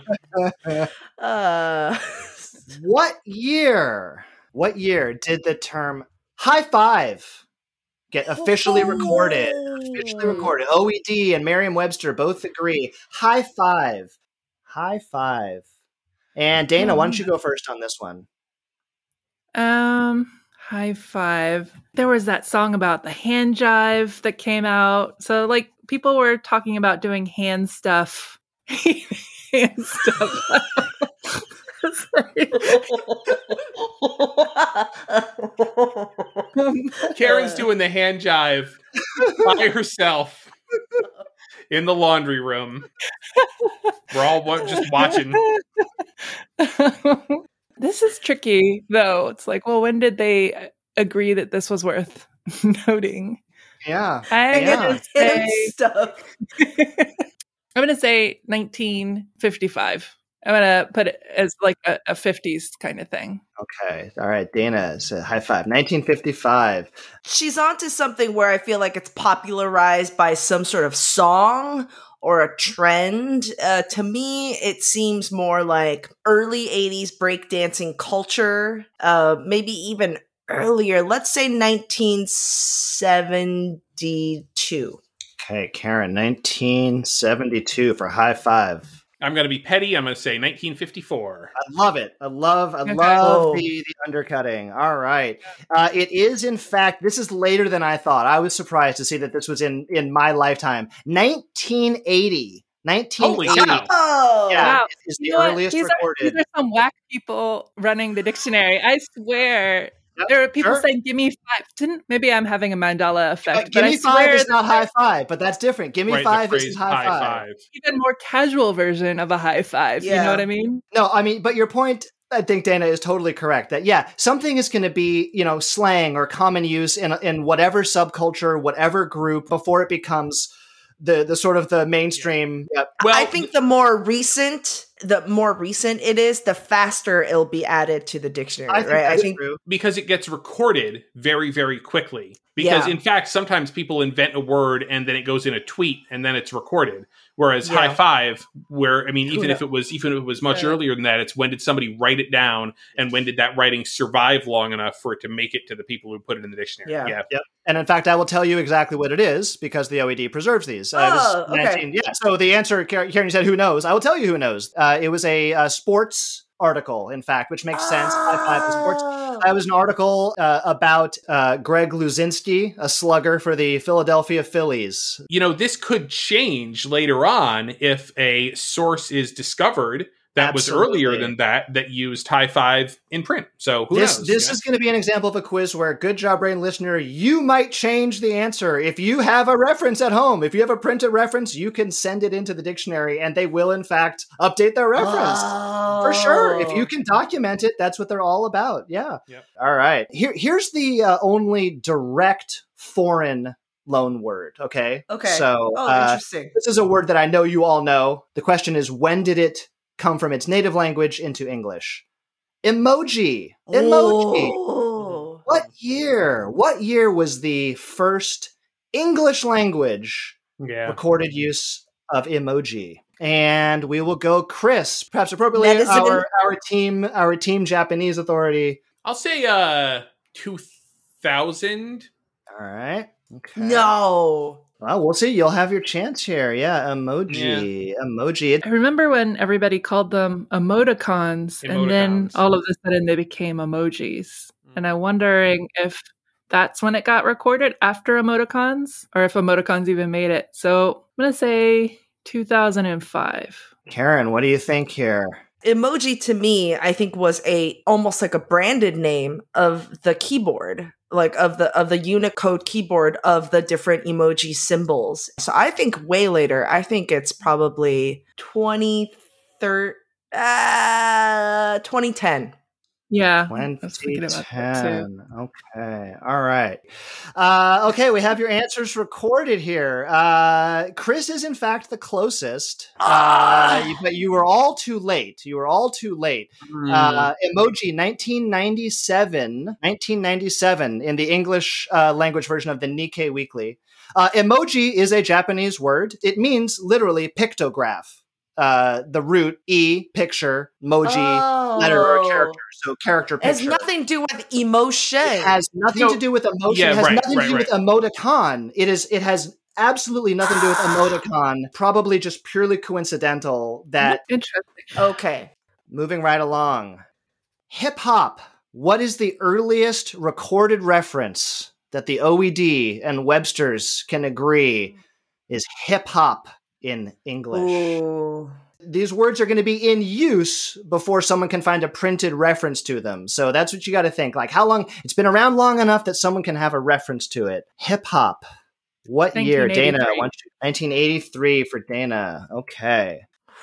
Uh. What year? What year did the term high five get officially Oh. recorded? Officially recorded. O E D and Merriam-Webster both agree. High five. High five. And Dana, why don't you go first on this one? Um, high five. There was that song about the hand jive that came out. So like people were talking about doing hand stuff. hand stuff. Karen's doing the hand jive by herself in the laundry room. We're all wa- just watching. This is tricky, though. It's like, well, when did they agree that this was worth noting? Yeah. I'm yeah. gonna say stuff. I'm gonna say nineteen fifty-five. I'm gonna put it as like a, a fifties kind of thing. Okay. All right. Dana, so high five. nineteen fifty-five. She's onto something where I feel like it's popularized by some sort of song or a trend. Uh, to me, it seems more like early eighties breakdancing culture, uh, maybe even earlier. Let's say nineteen seventy-two. Okay, Karen, nineteen seventy-two for high five. I'm going to be petty. I'm going to say nineteen fifty-four. I love it. I love, I Okay. love Oh. the, the undercutting. All right. Uh, it is, in fact, this is later than I thought. I was surprised to see that this was in, in my lifetime. nineteen eighty. nineteen eighty. Holy cow. Oh, Yeah, Wow. is the You know what? earliest These are, recorded. these are some whack people running the dictionary. I swear. Yep, There are people sure. saying, give me five. Didn't, maybe I'm having a Mandela effect. Uh, but give I me swear five is that not high five, but that's different. Give me Right, the five phrase is high five. even more casual version of a high five. You Yeah. know what I mean? No, I mean, but your point, I think, Dana, is totally correct. That, yeah, something is going to be, you know, slang or common use in in whatever subculture, whatever group, before it becomes the the sort of the mainstream. Yep. Well, I think the more recent, the more recent it is, the faster it'll be added to the dictionary. I think right? I that's think true. because it gets recorded very, very quickly. Because Yeah. in fact, sometimes people invent a word and then it goes in a tweet and then it's recorded. Whereas Yeah. high five, where I mean, Who even kno- if it was even if it was much Yeah. earlier than that, it's when did somebody write it down and when did that writing survive long enough for it to make it to the people who put it in the dictionary? Yeah. Yep. And in fact, I will tell you exactly what it is because the O E D preserves these. Uh, it was Oh, okay. nineteen yeah. So the answer, Karen, you said, who knows? I will tell you who knows. Uh, it was a, uh sports article, in fact, which makes sense. High five for sports. Oh. That was an article uh, about uh, Greg Luzinski, a slugger for the Philadelphia Phillies. You know, this could change later on if a source is discovered that Absolutely. was earlier than that that used high five in print. So who This knows? this Yeah. is going to be an example of a quiz where, good job, brain listener, you might change the answer. If you have a reference at home, if you have a printed reference, you can send it into the dictionary and they will, in fact, update their reference. For sure. If you can document it, that's what they're all about. Yeah. Yep. All right. Here, here's the uh, only direct foreign loan word. Okay. Okay. So oh, uh, interesting. this is a word that I know you all know. The question is, when did it come from its native language into English? Emoji. Emoji. Oh. What year? What year was the first English language Yeah. recorded use of emoji? And we will go, Chris, perhaps appropriately, Medicine. our our team, our team Japanese authority. I'll say uh two thousand. All right. Okay. No. Well, we'll see. You'll have your chance here. Yeah, emoji, emoji. I remember when everybody called them emoticons, and then Emoticons. all of a sudden they became emojis. And I'm wondering if that's when it got recorded after emoticons, or if emoticons even made it. So I'm going to say two thousand five. Karen, what do you think here? Emoji to me, I think, was a almost like a branded name of the keyboard, like of the of the Unicode keyboard of the different emoji symbols. So I think way later. I think it's probably twenty thirteen, uh, twenty ten. Yeah. I was thinking about that too. twenty ten. Okay. All right. Uh, okay. We have your answers recorded here. Uh, Chris is, in fact, the closest, uh, but you were all too late. You were all too late. Uh, emoji, nineteen ninety-seven. nineteen ninety-seven in the English uh, language version of the Nikkei Weekly. Uh, emoji is a Japanese word. It means literally pictograph. Uh, the root E, picture, emoji, letter or character. So character It has picture. nothing to do with emotion. It has nothing No, to do with emotion. yeah, it has right, nothing right, to do with emoticon. It is. It has absolutely nothing to do with emoticon. Probably just purely coincidental that. Interesting. Okay. Moving right along. Hip hop. What is the earliest recorded reference that the O E D and Webster's can agree is hip hop in English? Ooh. These words are going to be in use before someone can find a printed reference to them. So that's what you got to think. Like, how long? It's been around long enough that someone can have a reference to it. Hip hop. What year? Dana. nineteen eighty-three. One, two- nineteen eighty-three for Dana. Okay.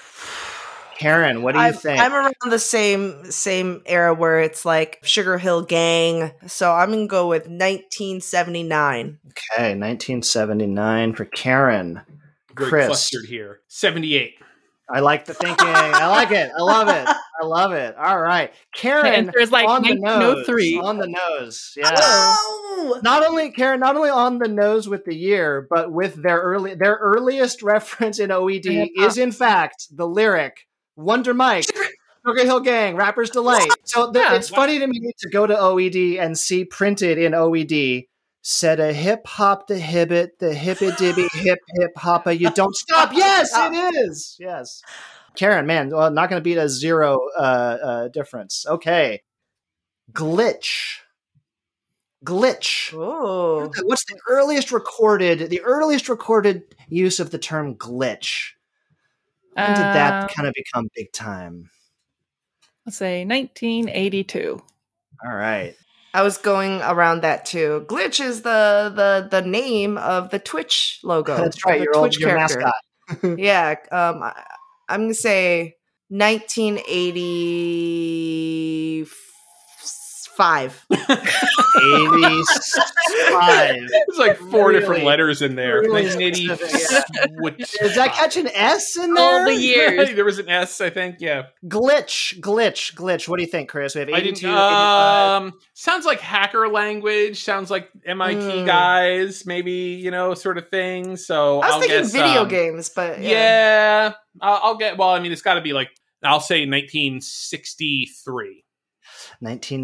Karen, what do you I'm, think? I'm around the same same era where it's like Sugar Hill Gang. So I'm gonna go with nineteen seventy-nine. Okay, nineteen seventy-nine for Karen. Very Chris. clustered here. seventy-eight. I like the thinking. I like it. I love it. I love it. All right. The Karen, answer is like on the nineteen oh nose. three. On the nose. Yeah. Oh! Not only Karen, not only on the nose with the year, but with their early their earliest reference in O E D Yeah. is in fact the lyric Wonder Mike, Sugar Hill Gang, Rapper's Delight. So the, Yeah. it's funny to me to go to O E D and see printed in O E D, said a hip hop the hibbit, the hippy dibby hip hip hoppa, you don't stop. Yes, it is. Yes. Karen, man, well, not going to beat a zero uh, uh, difference. Okay. Glitch. Glitch. Oh. What's the earliest recorded, the earliest recorded use of the term glitch? When did that Um, kind of become big time? Let's say nineteen eighty-two. All right. I was going around that too. Glitch is the the the name of the Twitch logo. That's right. the Your old Twitch your character. mascot. Yeah, um, I, I'm gonna say nineteen eighty-five. eighty-five. There's like four Really- different letters in there. really nineteen eighty. specific, Which- Does that catch an S in there? All the years. There was an S, I think. Yeah. Glitch, glitch, glitch. What do you think, Chris? We have I didn't. eighty-two, eighty-five. Um, sounds like hacker language. Sounds like M I T Mm. guys, maybe, you know, sort of thing. So I was I'll thinking guess, video um, games, but Yeah, yeah. I'll, I'll get. Well, I mean, it's got to be like. I'll say nineteen sixty-three. nineteen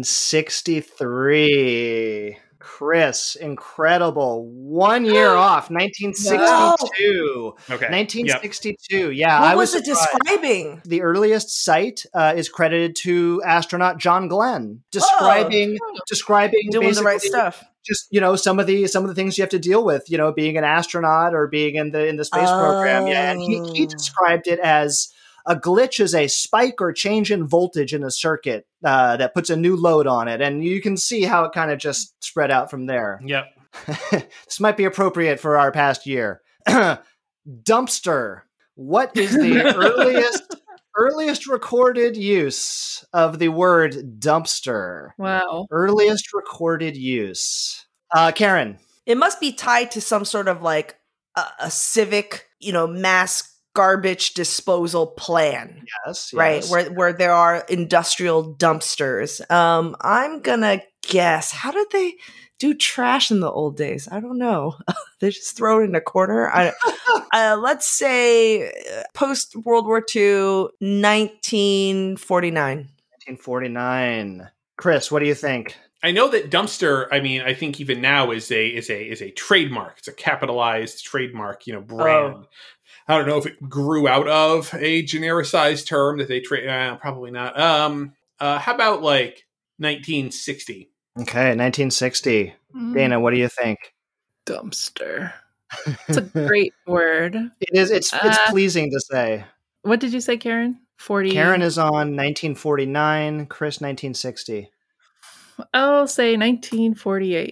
sixty-three. Chris, incredible. One year off. nineteen sixty-two. Okay. nineteen Yep. sixty-two. Yeah, What I was, was it surprised. describing? The earliest site uh, is credited to astronaut John Glenn, describing describing Doing the right basically stuff. just you know some of the some of the things you have to deal with, you know, being an astronaut or being in the in the space program. Yeah, and he he Oh. described it as a glitch is a spike or change in voltage in a circuit uh, that puts a new load on it, and you can see how it kind of just spread out from there. Yep. This might be appropriate for our past year. Dumpster. What is the earliest earliest recorded use of the word dumpster? Wow. Earliest recorded use. Uh, Karen. It must be tied to some sort of like a, a civic, you know, mass garbage disposal plan, Yes. right? yes. Where where there are industrial dumpsters. Um, I'm gonna guess. How did they do trash in the old days? I don't know. They just throw it in a corner. I, uh, let's say post World War Two, nineteen forty-nine. nineteen forty-nine. Chris, what do you think? I know that dumpster. I mean, I think even now is a is a is a trademark. It's a capitalized trademark. You know, brand. Oh. I don't know if it grew out of a genericized term that they trade. Uh, probably not. Um. Uh. How about like nineteen sixty? Okay, nineteen sixty. Mm, Dana, what do you think? Dumpster. It's a great word. It is. It's it's Uh, pleasing to say. What did you say, Karen? forty. Karen is on nineteen forty-nine. Chris, nineteen sixty. I'll say nineteen forty-eight.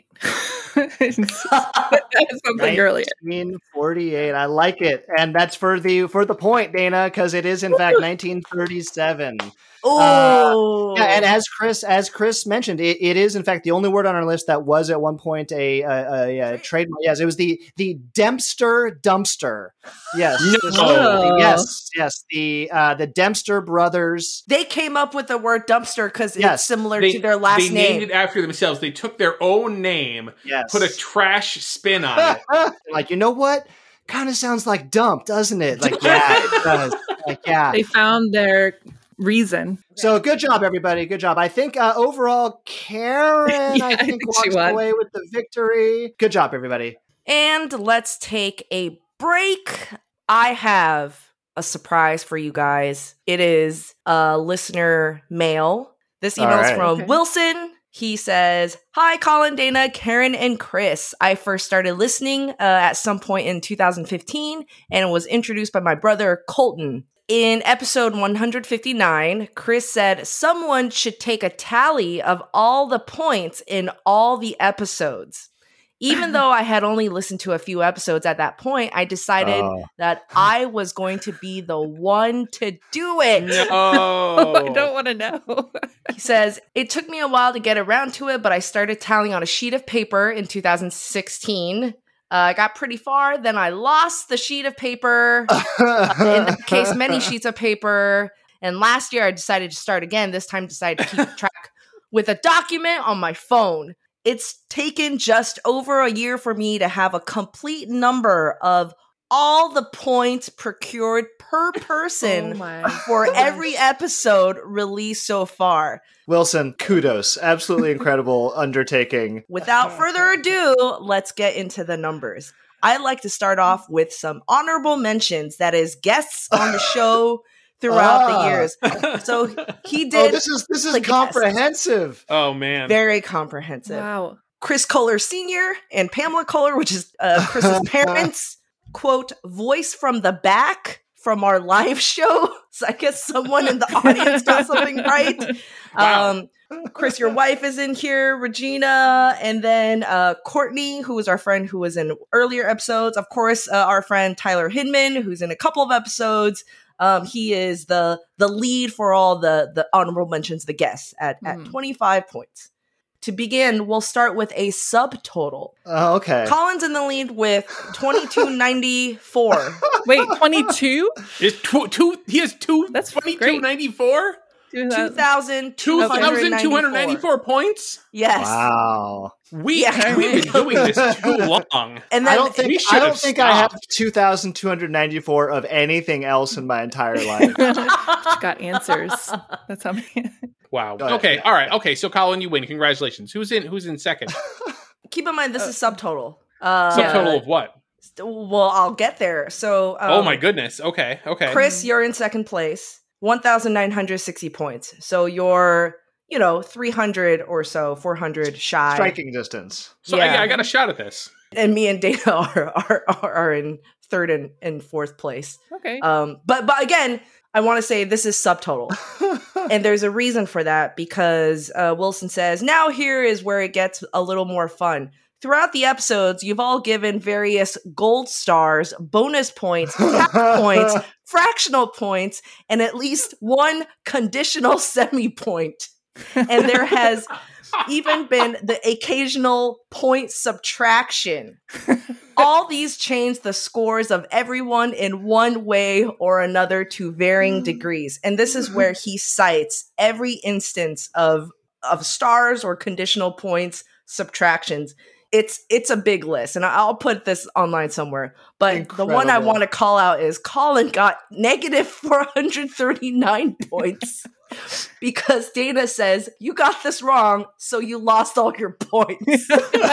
Something earlier. nineteen forty-eight. I like it, and that's for the for the point, Dana, because it is in fact nineteen thirty-seven. Oh, Yeah, and as Chris as Chris mentioned, it, it is in fact the only word on our list that was at one point a, a, a, a trademark. Yes, it was the the Dempster dumpster. Yes, No. yes, yes. The uh, the Dempster brothers. they came up with the word dumpster because Yes, it's similar They, to their last they name. named it after themselves. They took their own name, Yes, put a trash spin on it. like, you know what? Kind of sounds like dump, doesn't it? Like, yeah, it does. Like, yeah. They found their reason. So good job, everybody. Good job. I think uh, overall, Karen, Yeah, I I think think she walks won. away with the victory. Good job, everybody. And let's take a break. I have a surprise for you guys. It is a listener mail. This email All is right. from Okay. Wilson. He says, "Hi, Colin, Dana, Karen, and Chris. I first started listening uh, at some point in two thousand fifteen and was introduced by my brother, Colton. In episode one fifty-nine, Chris said someone should take a tally of all the points in all the episodes. Even though I had only listened to a few episodes at that point, I decided Oh. that I was going to be the one to do it. No, I don't want to know. He says, it took me a while to get around to it, but I started tallying on a sheet of paper in two thousand sixteen. Uh, I got pretty far, then I lost the sheet of paper. In that case, many sheets of paper. And last year I decided to start again. This time decided to keep track with a document on my phone. It's taken just over a year for me to have a complete number of all the points procured per person Oh my for gosh. every episode released so far. Wilson, kudos. Absolutely incredible undertaking. Without further ado, let's get into the numbers. I'd like to start off with some honorable mentions, that is, guests on the show throughout Ah. the years. So he Oh, did this is this is the guest. comprehensive. Oh man. very comprehensive. Wow. Chris Kohler Senior and Pamela Kohler, which is uh, Chris's parents, quote, voice from the back from our live show. So I guess someone in the audience got something right. Wow. Um, Chris, your wife is in here, Regina, and then uh, Courtney, who was our friend who was in earlier episodes. Of course, uh, our friend Tyler Hidman, who's in a couple of episodes. Um, he is the the lead for all the the honorable mentions, the guests at at Mhm. twenty-five points. To begin, we'll start with a subtotal. Oh, okay. Colin's in the lead with twenty-two ninety-four. Wait, twenty-two? Is tw- two, he has two, That's twenty-two great. ninety-four? two thousand two two thousand hundred two hundred ninety-four points? Yes. Wow. We, Yeah. we've been doing this too long. And then I don't think we I should don't have think I have stopped. two thousand two hundred ninety-four of anything else in my entire life. Got answers. That's how many. Wow. Go ahead. Okay. All right. Okay. So Colin, you win. Congratulations. Who's in? Who's in second? keep in mind this is subtotal. Uh, Subtotal of what? Well, I'll get there. So, um, oh my goodness. Okay. Okay. Chris, you're in second place, one thousand nine hundred sixty points. So you're, you know, three hundred or so, four hundred shy. Striking distance. So Yeah. I, I got a shot at this. And me and Dana are are, are in third and, and fourth place. Okay. Um, but but again, I want to say this is subtotal. And there's a reason for that because uh, Wilson says, now here is where it gets a little more fun. Throughout the episodes, you've all given various gold stars, bonus points, half points, fractional points, and at least one conditional semi point. And there has even been the occasional point subtraction. All these change the scores of everyone in one way or another to varying degrees. And this is where he cites every instance of of stars or conditional points subtractions. It's it's a big list, and I'll put this online somewhere. But the one I Incredible. want to call out is Colin got negative four hundred thirty-nine points because Dana says, you got this wrong, so you lost all your points.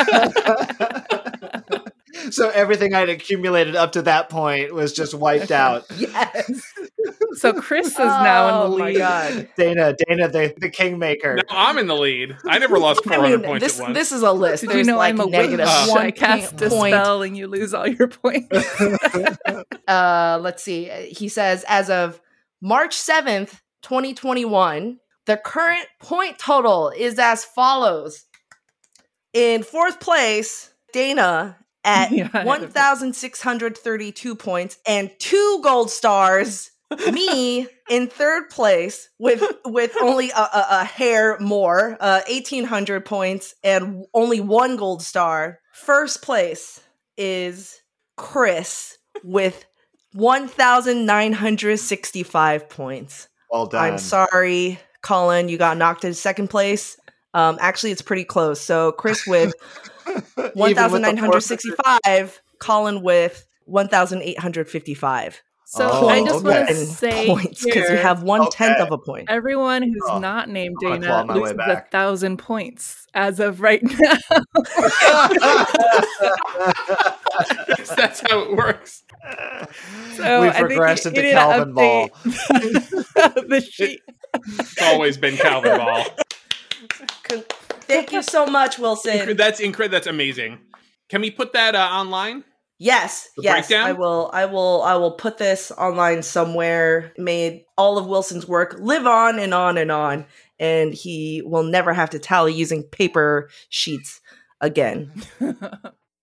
So everything I'd accumulated up to that point was just wiped out. Yes. So Chris is now in Oh the my lead. God. Dana, Dana, the, the kingmaker. No, I'm in the lead. I never lost four I hundred mean, points this at once. this is a list. Did There's you know like I'm a negative witch? one I cast a point. spell and you lose all your points. Uh, let's see. He says, as of March seventh, twenty twenty-one, the current point total is as follows. In fourth place, Dana at Yeah, I had one thousand six hundred thirty-two points and two gold stars. Me in third place with with only a, a, a hair more, uh, eighteen hundred points and only one gold star. First place is Chris with one thousand nine hundred sixty-five points. Well done. I'm sorry, Colin, you got knocked into second place. Um, actually, it's pretty close. So Chris with one thousand nine hundred sixty-five, Colin with one thousand eight hundred fifty-five. So Oh, I just want okay. to And say points because you here, have one tenth Okay. of a point. everyone who's Oh, not named I'm gonna claw Dana my way loses a back. thousand points as of right now. That's how it works. So We've I think regressed you into need to Calvin Ball. update the sheet. It's always been Calvin Ball. Con- Thank you so much, Wilson. That's incredible. That's amazing. Can we put that uh, online? Yes, The yes, breakdown? I will. I will. I will put this online somewhere. Made all of Wilson's work live on and on and on, and he will never have to tally using paper sheets again.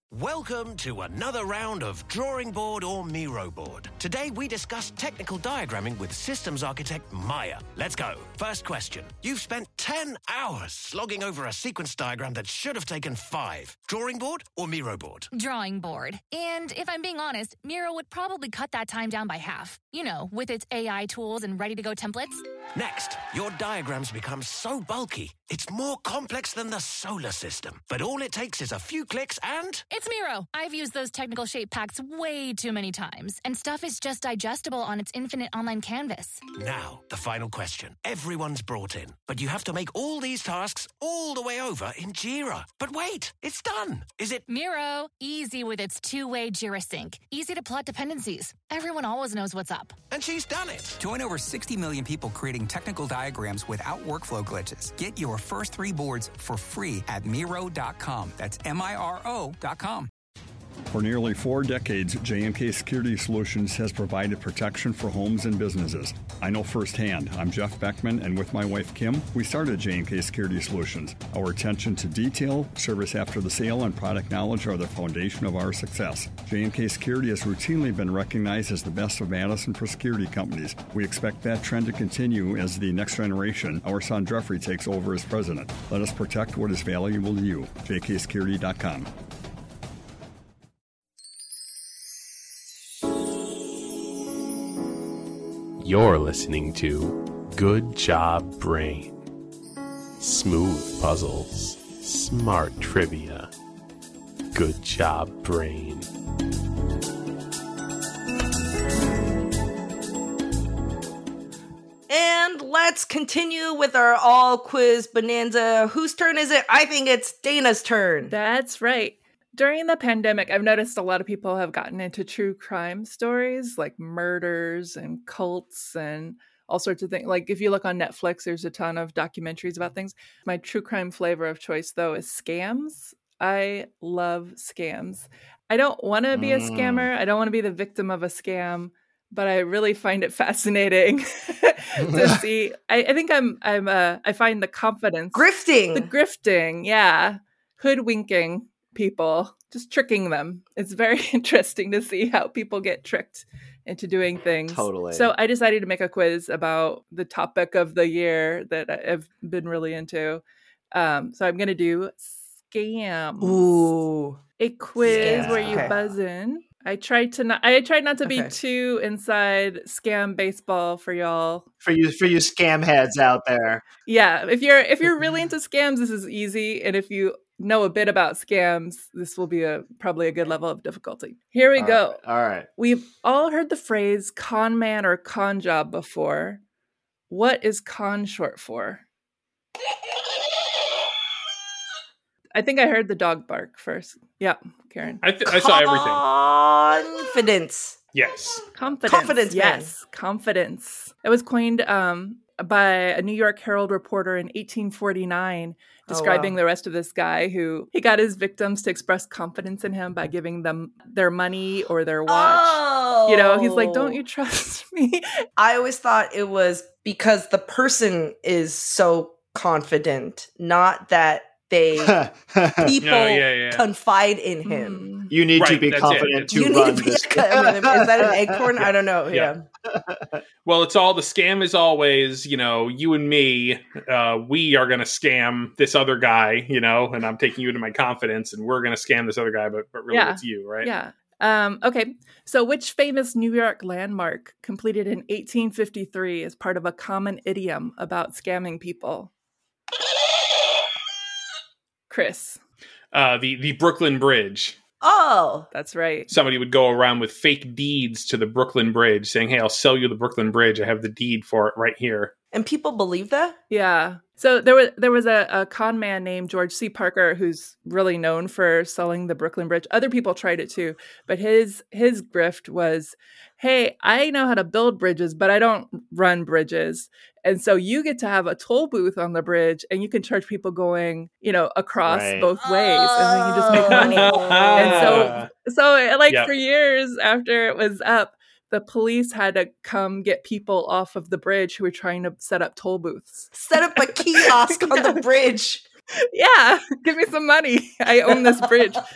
Welcome to another round of Drawing Board or Miro Board. Today we discuss technical diagramming with systems architect Maya. Let's go. First question. You've spent ten hours slogging over a sequence diagram that should have taken five. Drawing Board or Miro Board? Drawing board. And if I'm being honest, Miro would probably cut that time down by half. You know, with its A I tools and ready-to-go templates. Next, your diagrams become so bulky, it's more complex than the solar system. But all it takes is a few clicks and... It's Miro. I've used those technical shape packs way too many times, and stuff is just digestible on its infinite online canvas. Now, the final question. Everyone's brought in, but you have to make all these tasks all the way over in Jira. But wait, it's done. Is it... Miro, easy with its two-way Jira sync. Easy to plot dependencies. Everyone always knows what's up. And she's done it. Join over sixty million people creating technical diagrams without workflow glitches. Get your first three boards for free at Miro dot com. That's M I R O dot com. For nearly four decades, J M K Security Solutions has provided protection for homes and businesses. I know firsthand. I'm Jeff Beckman, and with my wife, Kim, we started J M K Security Solutions. Our attention to detail, service after the sale, and product knowledge are the foundation of our success. J M K Security has routinely been recognized as the best of Madison for security companies. We expect that trend to continue as the next generation, our son Jeffrey, takes over as president. Let us protect what is valuable to you. J K security dot com. You're listening to Good Job Brain. Smooth puzzles, smart trivia. Good Job Brain. And let's continue with our all quiz bonanza. Whose turn is it? I think it's Dana's turn. That's right. During the pandemic, I've noticed a lot of people have gotten into true crime stories like murders and cults and all sorts of things. Like if you look on Netflix, there's a ton of documentaries about things. My true crime flavor of choice, though, is scams. I love scams. I don't want to be a scammer. I don't want to be the victim of a scam, but I really find it fascinating to see. I, I think I'm, I'm, uh, I find the confidence. Grifting. The grifting. Yeah. Hoodwinking people, just tricking them. It's very interesting to see how people get tricked into doing things. Totally. So I decided to make a quiz about the topic of the year that I've been really into. Um, so I'm going to do scams. Ooh. A quiz Yeah. where you Okay. buzz in. I tried to not. I tried not to be Okay. too inside scam baseball for y'all. For you, for you scam heads out there. Yeah, if you're if you're really into scams, this is easy, and if you know a bit about scams, this will be a probably a good level of difficulty. Here we All go. right, All right. We've all heard the phrase con man or con job before. What is con short for? I think I heard the dog bark first. Yeah, Karen. I, th- I saw everything. Confidence. Yes. Confidence. Confidence man. Yes, confidence. It was coined um, by a New York Herald reporter in eighteen forty-nine, describing wow. the rest of this guy who he got his victims to express confidence in him by giving them their money or their watch. Oh. You know, he's like, don't you trust me? I always thought it was because the person is so confident, not that they people No, yeah, yeah. confide in him. You need to Right, be that's confident it. to You need run to be. this. Is that an acorn? I don't know. Yeah. Yeah. Well, it's all the scam is always, you know, you and me, uh, we are going to scam this other guy, you know, and I'm taking you into my confidence and we're going to scam this other guy, but, but really Yeah. it's you, right? Yeah. Um, okay. So which famous New York landmark completed in eighteen fifty-three is part of a common idiom about scamming people? Chris. Uh, the, the Brooklyn Bridge. Oh, That's right. Somebody would go around with fake deeds to the Brooklyn Bridge saying, hey, I'll sell you the Brooklyn Bridge. I have the deed for it right here. and people believe that? Yeah. So there was there was a, a con man named George C. Parker who's really known for selling the Brooklyn Bridge. Other people tried it too, but his his grift was, hey, I know how to build bridges, but I don't run bridges. And so you get to have a toll booth on the bridge and you can charge people going, you know, across Right. both ways and then you just make money. And so so like Yep. for years after it was up, the police had to come get people off of the bridge who were trying to set up toll booths. Set up a kiosk on the bridge. Yeah, give me some money. I own this bridge.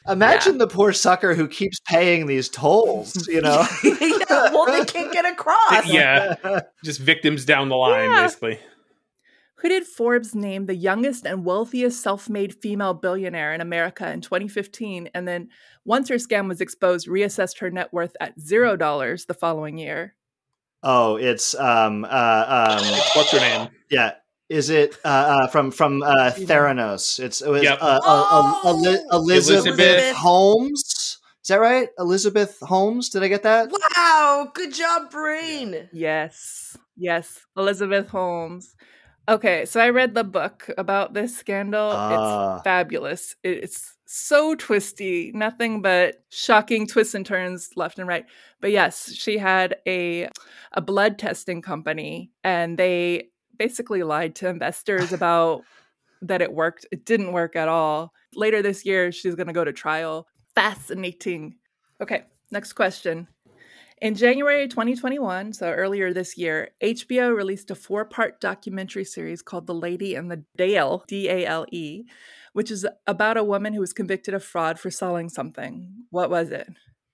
Imagine Yeah. the poor sucker who keeps paying these tolls, you know? Yeah, well, they can't get across. Yeah. Just victims down the line, Yeah. basically. Who did Forbes name the youngest and wealthiest self-made female billionaire in America in twenty fifteen? And then once her scam was exposed, reassessed her net worth at zero dollars the following year. Oh, it's um uh um What's her name? yeah. Is it uh, uh from from uh Theranos? It's it was Yep. uh, uh, uh, Oh! Eli- Elizabeth, Elizabeth. Holmes. Is that right? Elizabeth Holmes? Did I get that? Wow, good job, brain. Yes. Yes. Elizabeth Holmes. Okay, so I read the book about this scandal. Ah. It's fabulous. It's so twisty, nothing but shocking twists and turns left and right. But yes, she had a a blood testing company, and they basically lied to investors about that it worked. It didn't work at all. Later this year, she's going to go to trial. Fascinating. Okay, next question. In January twenty twenty-one, so earlier this year, H B O released a four-part documentary series called The Lady in the Dale, D A L E, which is about a woman who was convicted of fraud for selling something. What was it?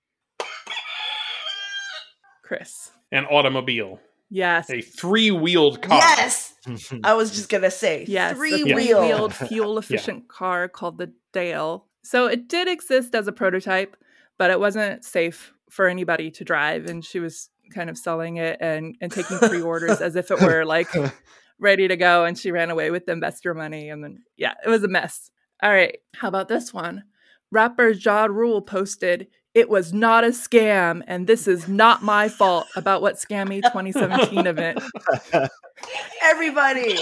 Chris. An automobile. Yes. A three-wheeled car. Yes. I was just gonna say Yes, three a wheel. three-wheeled, fuel-efficient car called the Dale. So it did exist as a prototype, but it wasn't safe for anybody to drive, and she was kind of selling it and, and taking pre-orders as if it were like ready to go, and she ran away with the investor money, and then yeah, it was a mess. All right, how about this one? Rapper Ja Rule posted, "It was not a scam, and this is not my fault," about what Scammy twenty seventeen event. Everybody.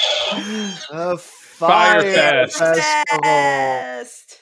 A Fire fire Fest. festival. Fest.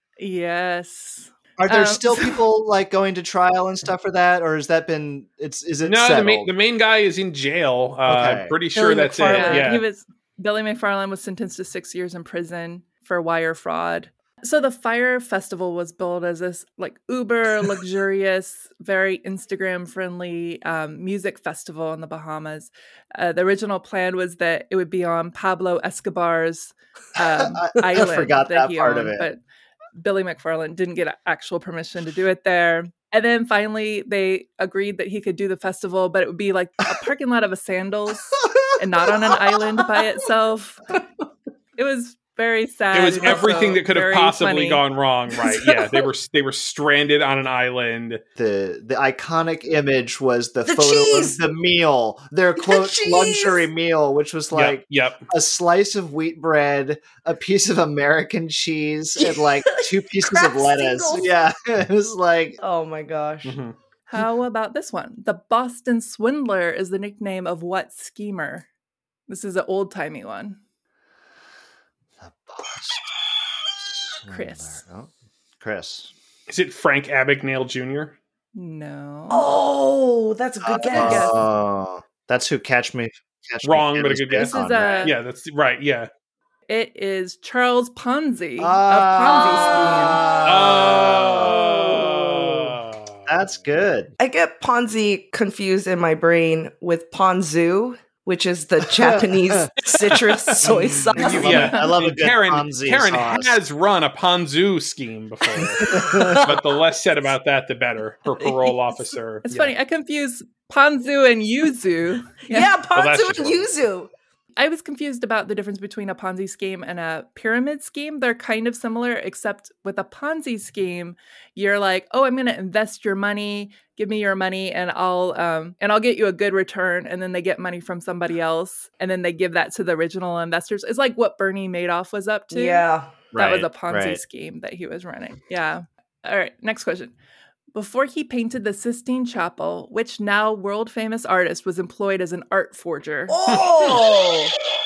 Yes. Are there Um, still people like going to trial and stuff for that, or has that been? It's is it No, the settled? main, the main guy is in jail. Uh, Okay. I'm pretty sure Billy that's McFarland. it. Yeah. He was Billy McFarland was sentenced to six years in prison for wire fraud. So the Fire Festival was billed as this like uber luxurious, very Instagram friendly um, music festival in the Bahamas. Uh, the original plan was that it would be on Pablo Escobar's um, I- I island forgot that he part of owned, it. but Billy McFarland didn't get actual permission to do it there. And then finally, they agreed that he could do the festival, but it would be like a parking lot of a Sandals and not on an island by itself. It was very sad. It was and everything also that could have very possibly funny. gone wrong, right? Yeah, they were they were stranded on an island. the the iconic image was the, The photo cheese! of the meal, their quote cheese! luxury meal, which was like yep, yep. a slice of wheat bread, a piece of American cheese, and like two pieces of Crap lettuce. singles. Yeah, it was like Oh my gosh. Mhm. How about this one? The Boston Swindler is the nickname of what schemer? This is an old timey one. the Boston Chris. Swindler. Oh, Chris. Is it Frank Abagnale Junior? No. Oh, that's a good guess. guess. Oh, that's who catch me. Catch Me Wrong, Kid but a was good based guess. This is on, a- right? Yeah, that's right. Yeah. It is Charles Ponzi of Ah. Ponzi Scheme. Oh, That's good. I get Ponzi confused in my brain with ponzu, which is the Japanese citrus soy sauce. I love yeah, it. I love a good Karen, Ponzi Karen sauce. has run a Ponzu scheme before, but the less said about that, the better. Her parole officer. It's yeah. funny. I confuse Ponzu and Yuzu. Yeah, Well, that's ponzu just and wrong. yuzu. I was confused about the difference between a Ponzi scheme and a pyramid scheme. They're kind of similar, except with a Ponzi scheme, you're like, "Oh, I'm going to invest your money. Give me your money, and I'll um, and I'll get you a good return." And then they get money from somebody else, and then they give that to the original investors. It's like what Bernie Madoff was up to. Yeah. that was Right, a Ponzi right. scheme that he was running. Yeah. All right. Next question. Before he painted the Sistine Chapel, which now world famous artist was employed as an art forger? Oh,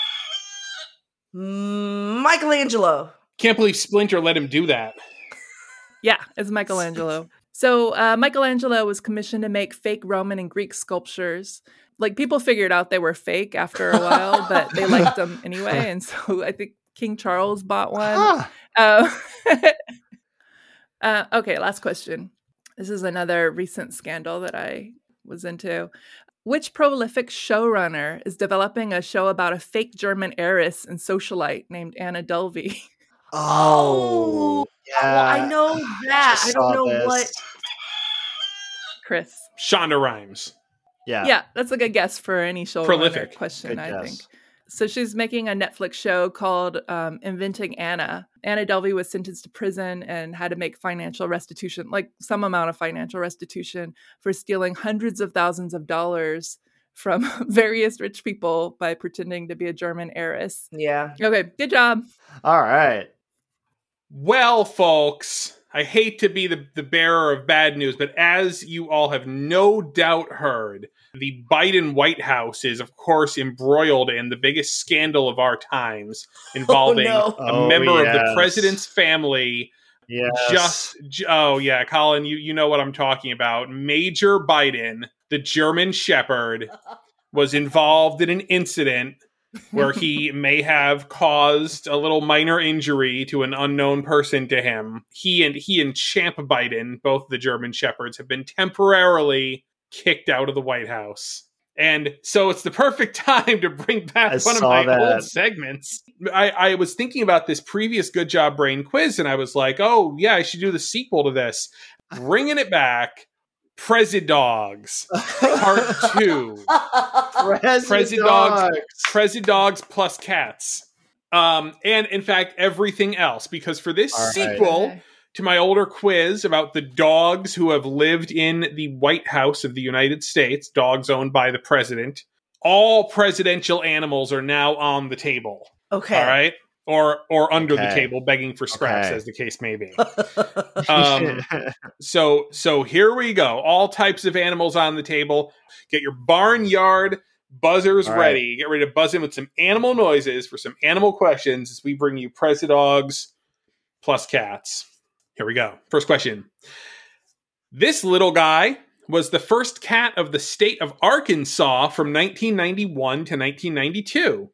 Mm, Michelangelo. Can't believe Splinter let him do that. Yeah, it's Michelangelo. So uh, Michelangelo was commissioned to make fake Roman and Greek sculptures. Like people figured out they were fake after a while, but they liked them anyway. And so I think King Charles bought one. Huh. Uh, uh, okay, last question. This is another recent scandal that I was into. Which prolific showrunner is developing a show about a fake German heiress and socialite named Anna Delvey? Oh, yeah. Well, I know that. I, just don't saw know this. what. Chris. Shonda Rhimes. Yeah. Yeah, that's a good guess for any showrunner Prolific. question, Good I guess. think. So she's making a Netflix show called um, Inventing Anna. Anna Delvey was sentenced to prison and had to make financial restitution, like some amount of financial restitution for stealing hundreds of thousands of dollars from various rich people by pretending to be a German heiress. Yeah. Okay, good job. All right. Well, folks, I hate to be the, the bearer of bad news, but as you all have no doubt heard, the Biden White House is, of course, embroiled in the biggest scandal of our times involving Oh, no. a Oh, member of the yes. president's family. Yes. Just, j- oh, yeah, Colin, you, you know what I'm talking about. Major Biden, the German Shepherd, was involved in an incident where he may have caused a little minor injury to an unknown person to him. He and he and Champ Biden, both the German Shepherds, have been temporarily kicked out of the White House. And so it's the perfect time to bring back I one of saw my that. old segments. I, I was thinking about this previous Good Job Brain quiz, and I was like, oh, yeah, I should do the sequel to this. Bringing it back, Prezi-Dogs, part two. Prezi-Dogs, Prezi-Dogs plus cats. Um, and, in fact, everything else. Because for this All right. sequel Okay. to my older quiz about the dogs who have lived in the White House of the United States, dogs owned by the president, all presidential animals are now on the table. Okay. All right? Or or under the Okay. table, begging for scraps, Okay. as the case may be. um, so so here we go. All types of animals on the table. Get your barnyard buzzers All right. ready. Get ready to buzz in with some animal noises for some animal questions as we bring you Prezi-Dogs plus cats. Here we go. First question. This little guy was the first cat of the state of Arkansas from nineteen ninety-one to nineteen ninety-two.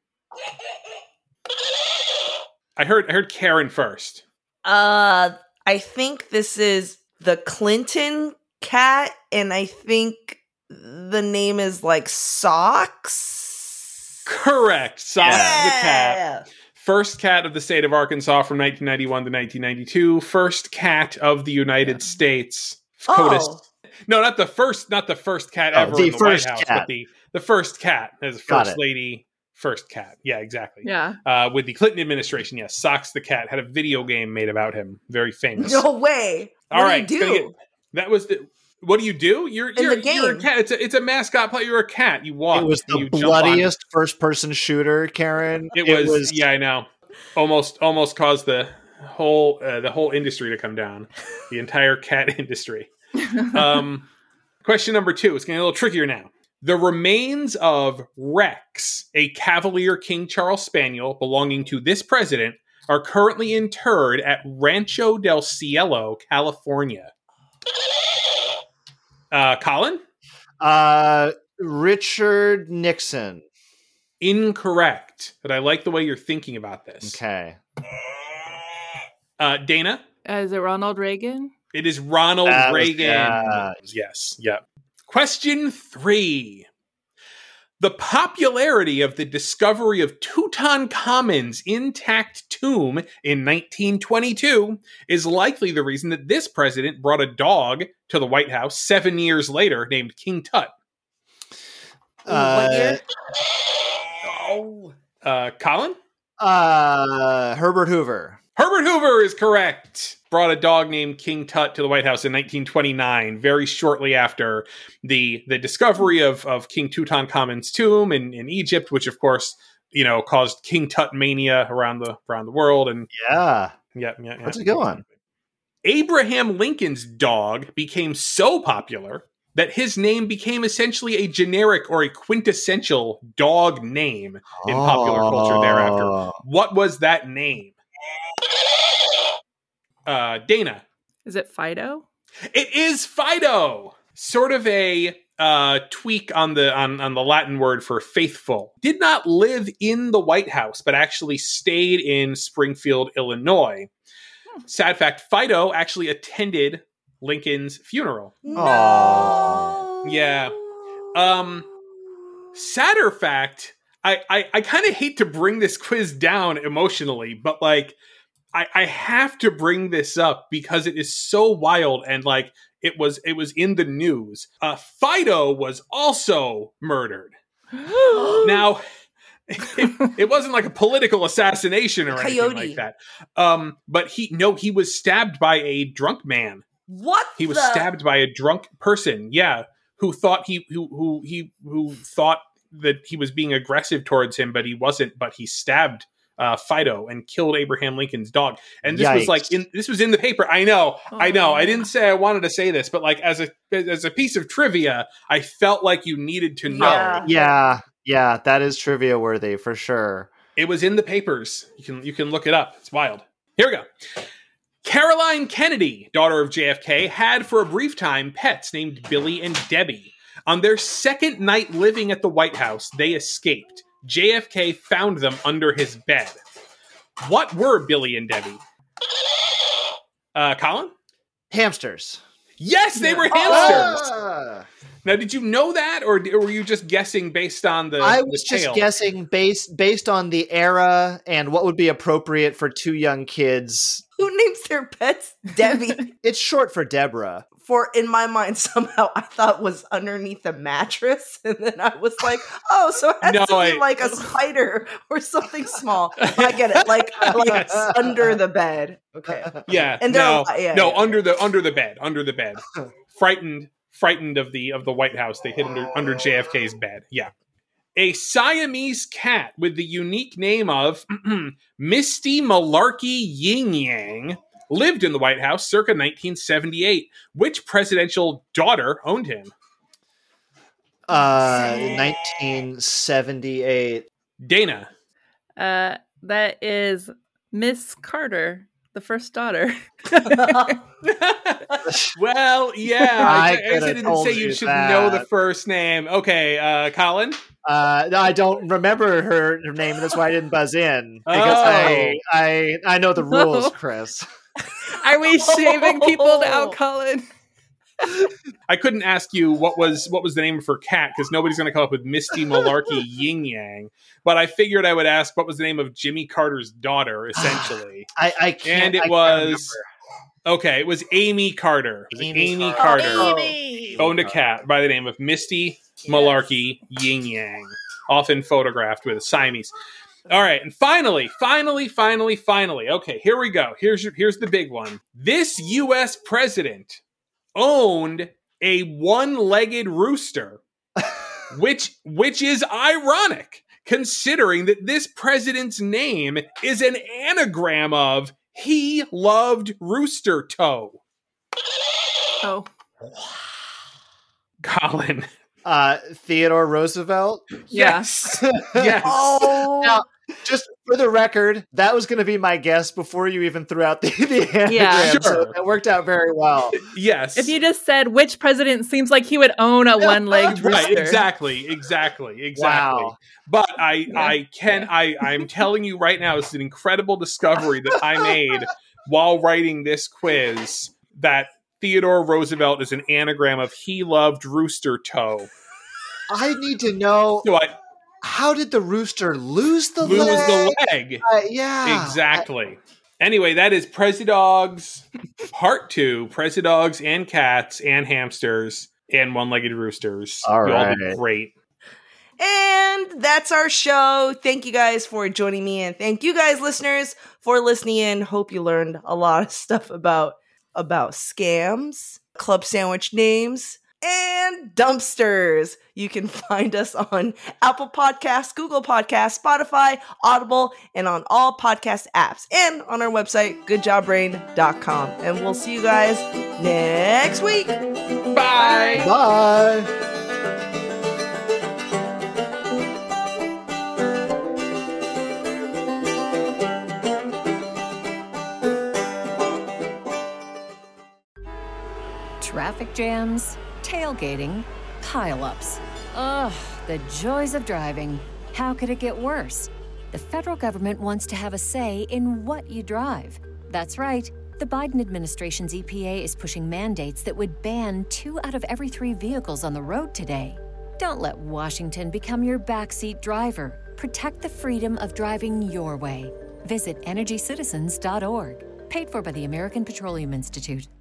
I heard I heard Karen first. Uh, I think this is the Clinton cat, and I think the name is like Socks. Correct. Socks Yeah. the cat. First cat of the state of Arkansas from nineteen ninety-one to nineteen ninety-two. First cat of the United States. Oh. CODIS. No, not the first, not the first cat Oh, ever the in the White first House, cat. but the, the first cat as a Got first it. lady, first cat. Yeah, exactly. Yeah. Uh, with the Clinton administration, yes, Socks the cat had a video game made about him. Very famous. No way. All What right, do it's you gonna do? get- that was the. What do you do? You're In you're, the game. you're a cat. It's a, it's a mascot play. You're a cat. You walk. It was and the you jump on- bloodiest first-person shooter, Karen. It was, yeah, I know. Almost, almost caused the whole uh, the whole industry to come down. The entire cat industry. Um, question number two. It's getting a little trickier now. The remains of Rex, a Cavalier King Charles Spaniel belonging to this president, are currently interred at Rancho del Cielo, California. Uh, Colin? Uh, Richard Nixon. Incorrect. But I like the way you're thinking about this. Okay. Uh, Dana? Uh, is it Ronald Reagan? It is Ronald That was- Reagan. yeah. Yes, yeah. Question three. The popularity of the discovery of Tutankhamun's intact tomb in nineteen twenty-two is likely the reason that this president brought a dog to the White House seven years later named King Tut. Uh, what year? Oh. Uh, Colin? Uh, Herbert Hoover. Herbert Hoover is correct. Brought a dog named King Tut to the White House in nineteen twenty-nine, very shortly after the the discovery of, of King Tutankhamun's tomb in, in Egypt, which of course, you know, caused King Tut mania around the around the world. And Yeah. yeah, yeah, yeah. That's a good one. Abraham Lincoln's dog became so popular that his name became essentially a generic or a quintessential dog name in popular culture thereafter. Oh. What was that name? Uh, Dana. Is it Fido? It is Fido. Sort of a uh, tweak on the on, on the Latin word for faithful. Did not live in the White House, but actually stayed in Springfield, Illinois. Sad fact, Fido actually attended Lincoln's funeral. No. Yeah. Um, sadder fact, I, I, I kind of hate to bring this quiz down emotionally, but like, I, I have to bring this up because it is so wild and like it was it was in the news. Uh, Fido was also murdered. Now, it, it wasn't like a political assassination or anything Coyote. like that. Um, but he no, he was stabbed by a drunk man. What? He was the- stabbed by a drunk person. Yeah, who thought he who who he who thought that he was being aggressive towards him, but he wasn't. But he stabbed uh, Fido and killed Abraham Lincoln's dog. And this Yikes. was like in this was in the paper. I know, oh. I know. I didn't say I wanted to say this, but like as a as a piece of trivia, I felt like you needed to know. Yeah. Yeah, yeah, that is trivia worthy for sure. It was in the papers. You can you can look it up. It's wild. Here we go. Caroline Kennedy, daughter of J F K, had for a brief time pets named Billy and Debbie. On their second night living at the White House, they escaped. J F K found them under his bed. What were Billy and Debbie? Uh, Colin? Hamsters. Yes, they were hamsters. Ah. Now, did you know that, or, or were you just guessing based on the? I was the just tale? guessing based based on the era and what would be appropriate for two young kids. Who names their pets Debbie? It's short for Deborah. For in my mind, somehow I thought was underneath the mattress, and then I was like, "Oh, so it has No, to be I- like a spider or something small." I get it, like like Yes. under the bed. Okay, Yeah, And they're no, al- yeah, no, yeah, under the under the bed, under the bed. frightened, frightened of the of the White House. They hid under under J F K's bed. Yeah, a Siamese cat with the unique name of Misty Malarkey Yin Yang lived in the White House circa nineteen seventy-eight. Which presidential daughter owned him? Uh, nineteen seventy-eight. Dana. Uh, that is Miss Carter, the first daughter. Well, yeah, I I, I, could've didn't told say you, you should that. know the first name. Okay, uh, Colin. Uh, no, I don't remember her, her name. That's why I didn't buzz in because Oh. I, I I know the rules, Chris. Are we shaming people now, Colin? I couldn't ask you what was what was the name of her cat because nobody's going to come up with Misty Malarkey Yin Yang. But I figured I would ask what was the name of Jimmy Carter's daughter, essentially. I, I can't. and it I can't was okay. It was Amy Carter. It was Amy Amy, Carter. Carter Amy! owned a cat by the name of Misty Malarkey Yin Yang, often photographed with a Siamese. All right, and finally, finally, finally, finally. Okay, here we go. Here's your, here's the big one. This U S president owned a one-legged rooster, which which is ironic considering that this president's name is an anagram of "he loved rooster toe." Oh. Colin. Uh, Theodore Roosevelt. Yes. Yes. Oh, Now, just for the record, that was going to be my guess before you even threw out the, the anagram. Yeah. So Sure. it worked out very well. Yes. If you just said which president seems like he would own a one-legged rooster. Right, exactly, exactly, exactly. Wow. But I, I can, I, I'm telling you right now, it's an incredible discovery that I made while writing this quiz. That Theodore Roosevelt is an anagram of "he loved rooster toe." I need to know So I how did the rooster lose the lose leg? the leg. Uh, yeah, Exactly. Anyway, that is Presidogs Part Two: Presidogs and cats and hamsters and one-legged roosters. All you all did right. great. and that's our show. Thank you guys for joining me, and thank you guys, listeners, for listening in. Hope you learned a lot of stuff about about scams, club sandwich names, and dumpsters. You can find us on Apple Podcasts, Google Podcasts, Spotify, Audible, and on all podcast apps, and on our website, good job brain dot com. And we'll see you guys next week. Bye. Bye. Traffic jams, tailgating, pileups. Ugh, the joys of driving. How could it get worse? The federal government wants to have a say in what you drive. That's right. The Biden administration's E P A is pushing mandates that would ban two out of every three vehicles on the road today. Don't let Washington become your backseat driver. Protect the freedom of driving your way. Visit energy citizens dot org. Paid for by the American Petroleum Institute.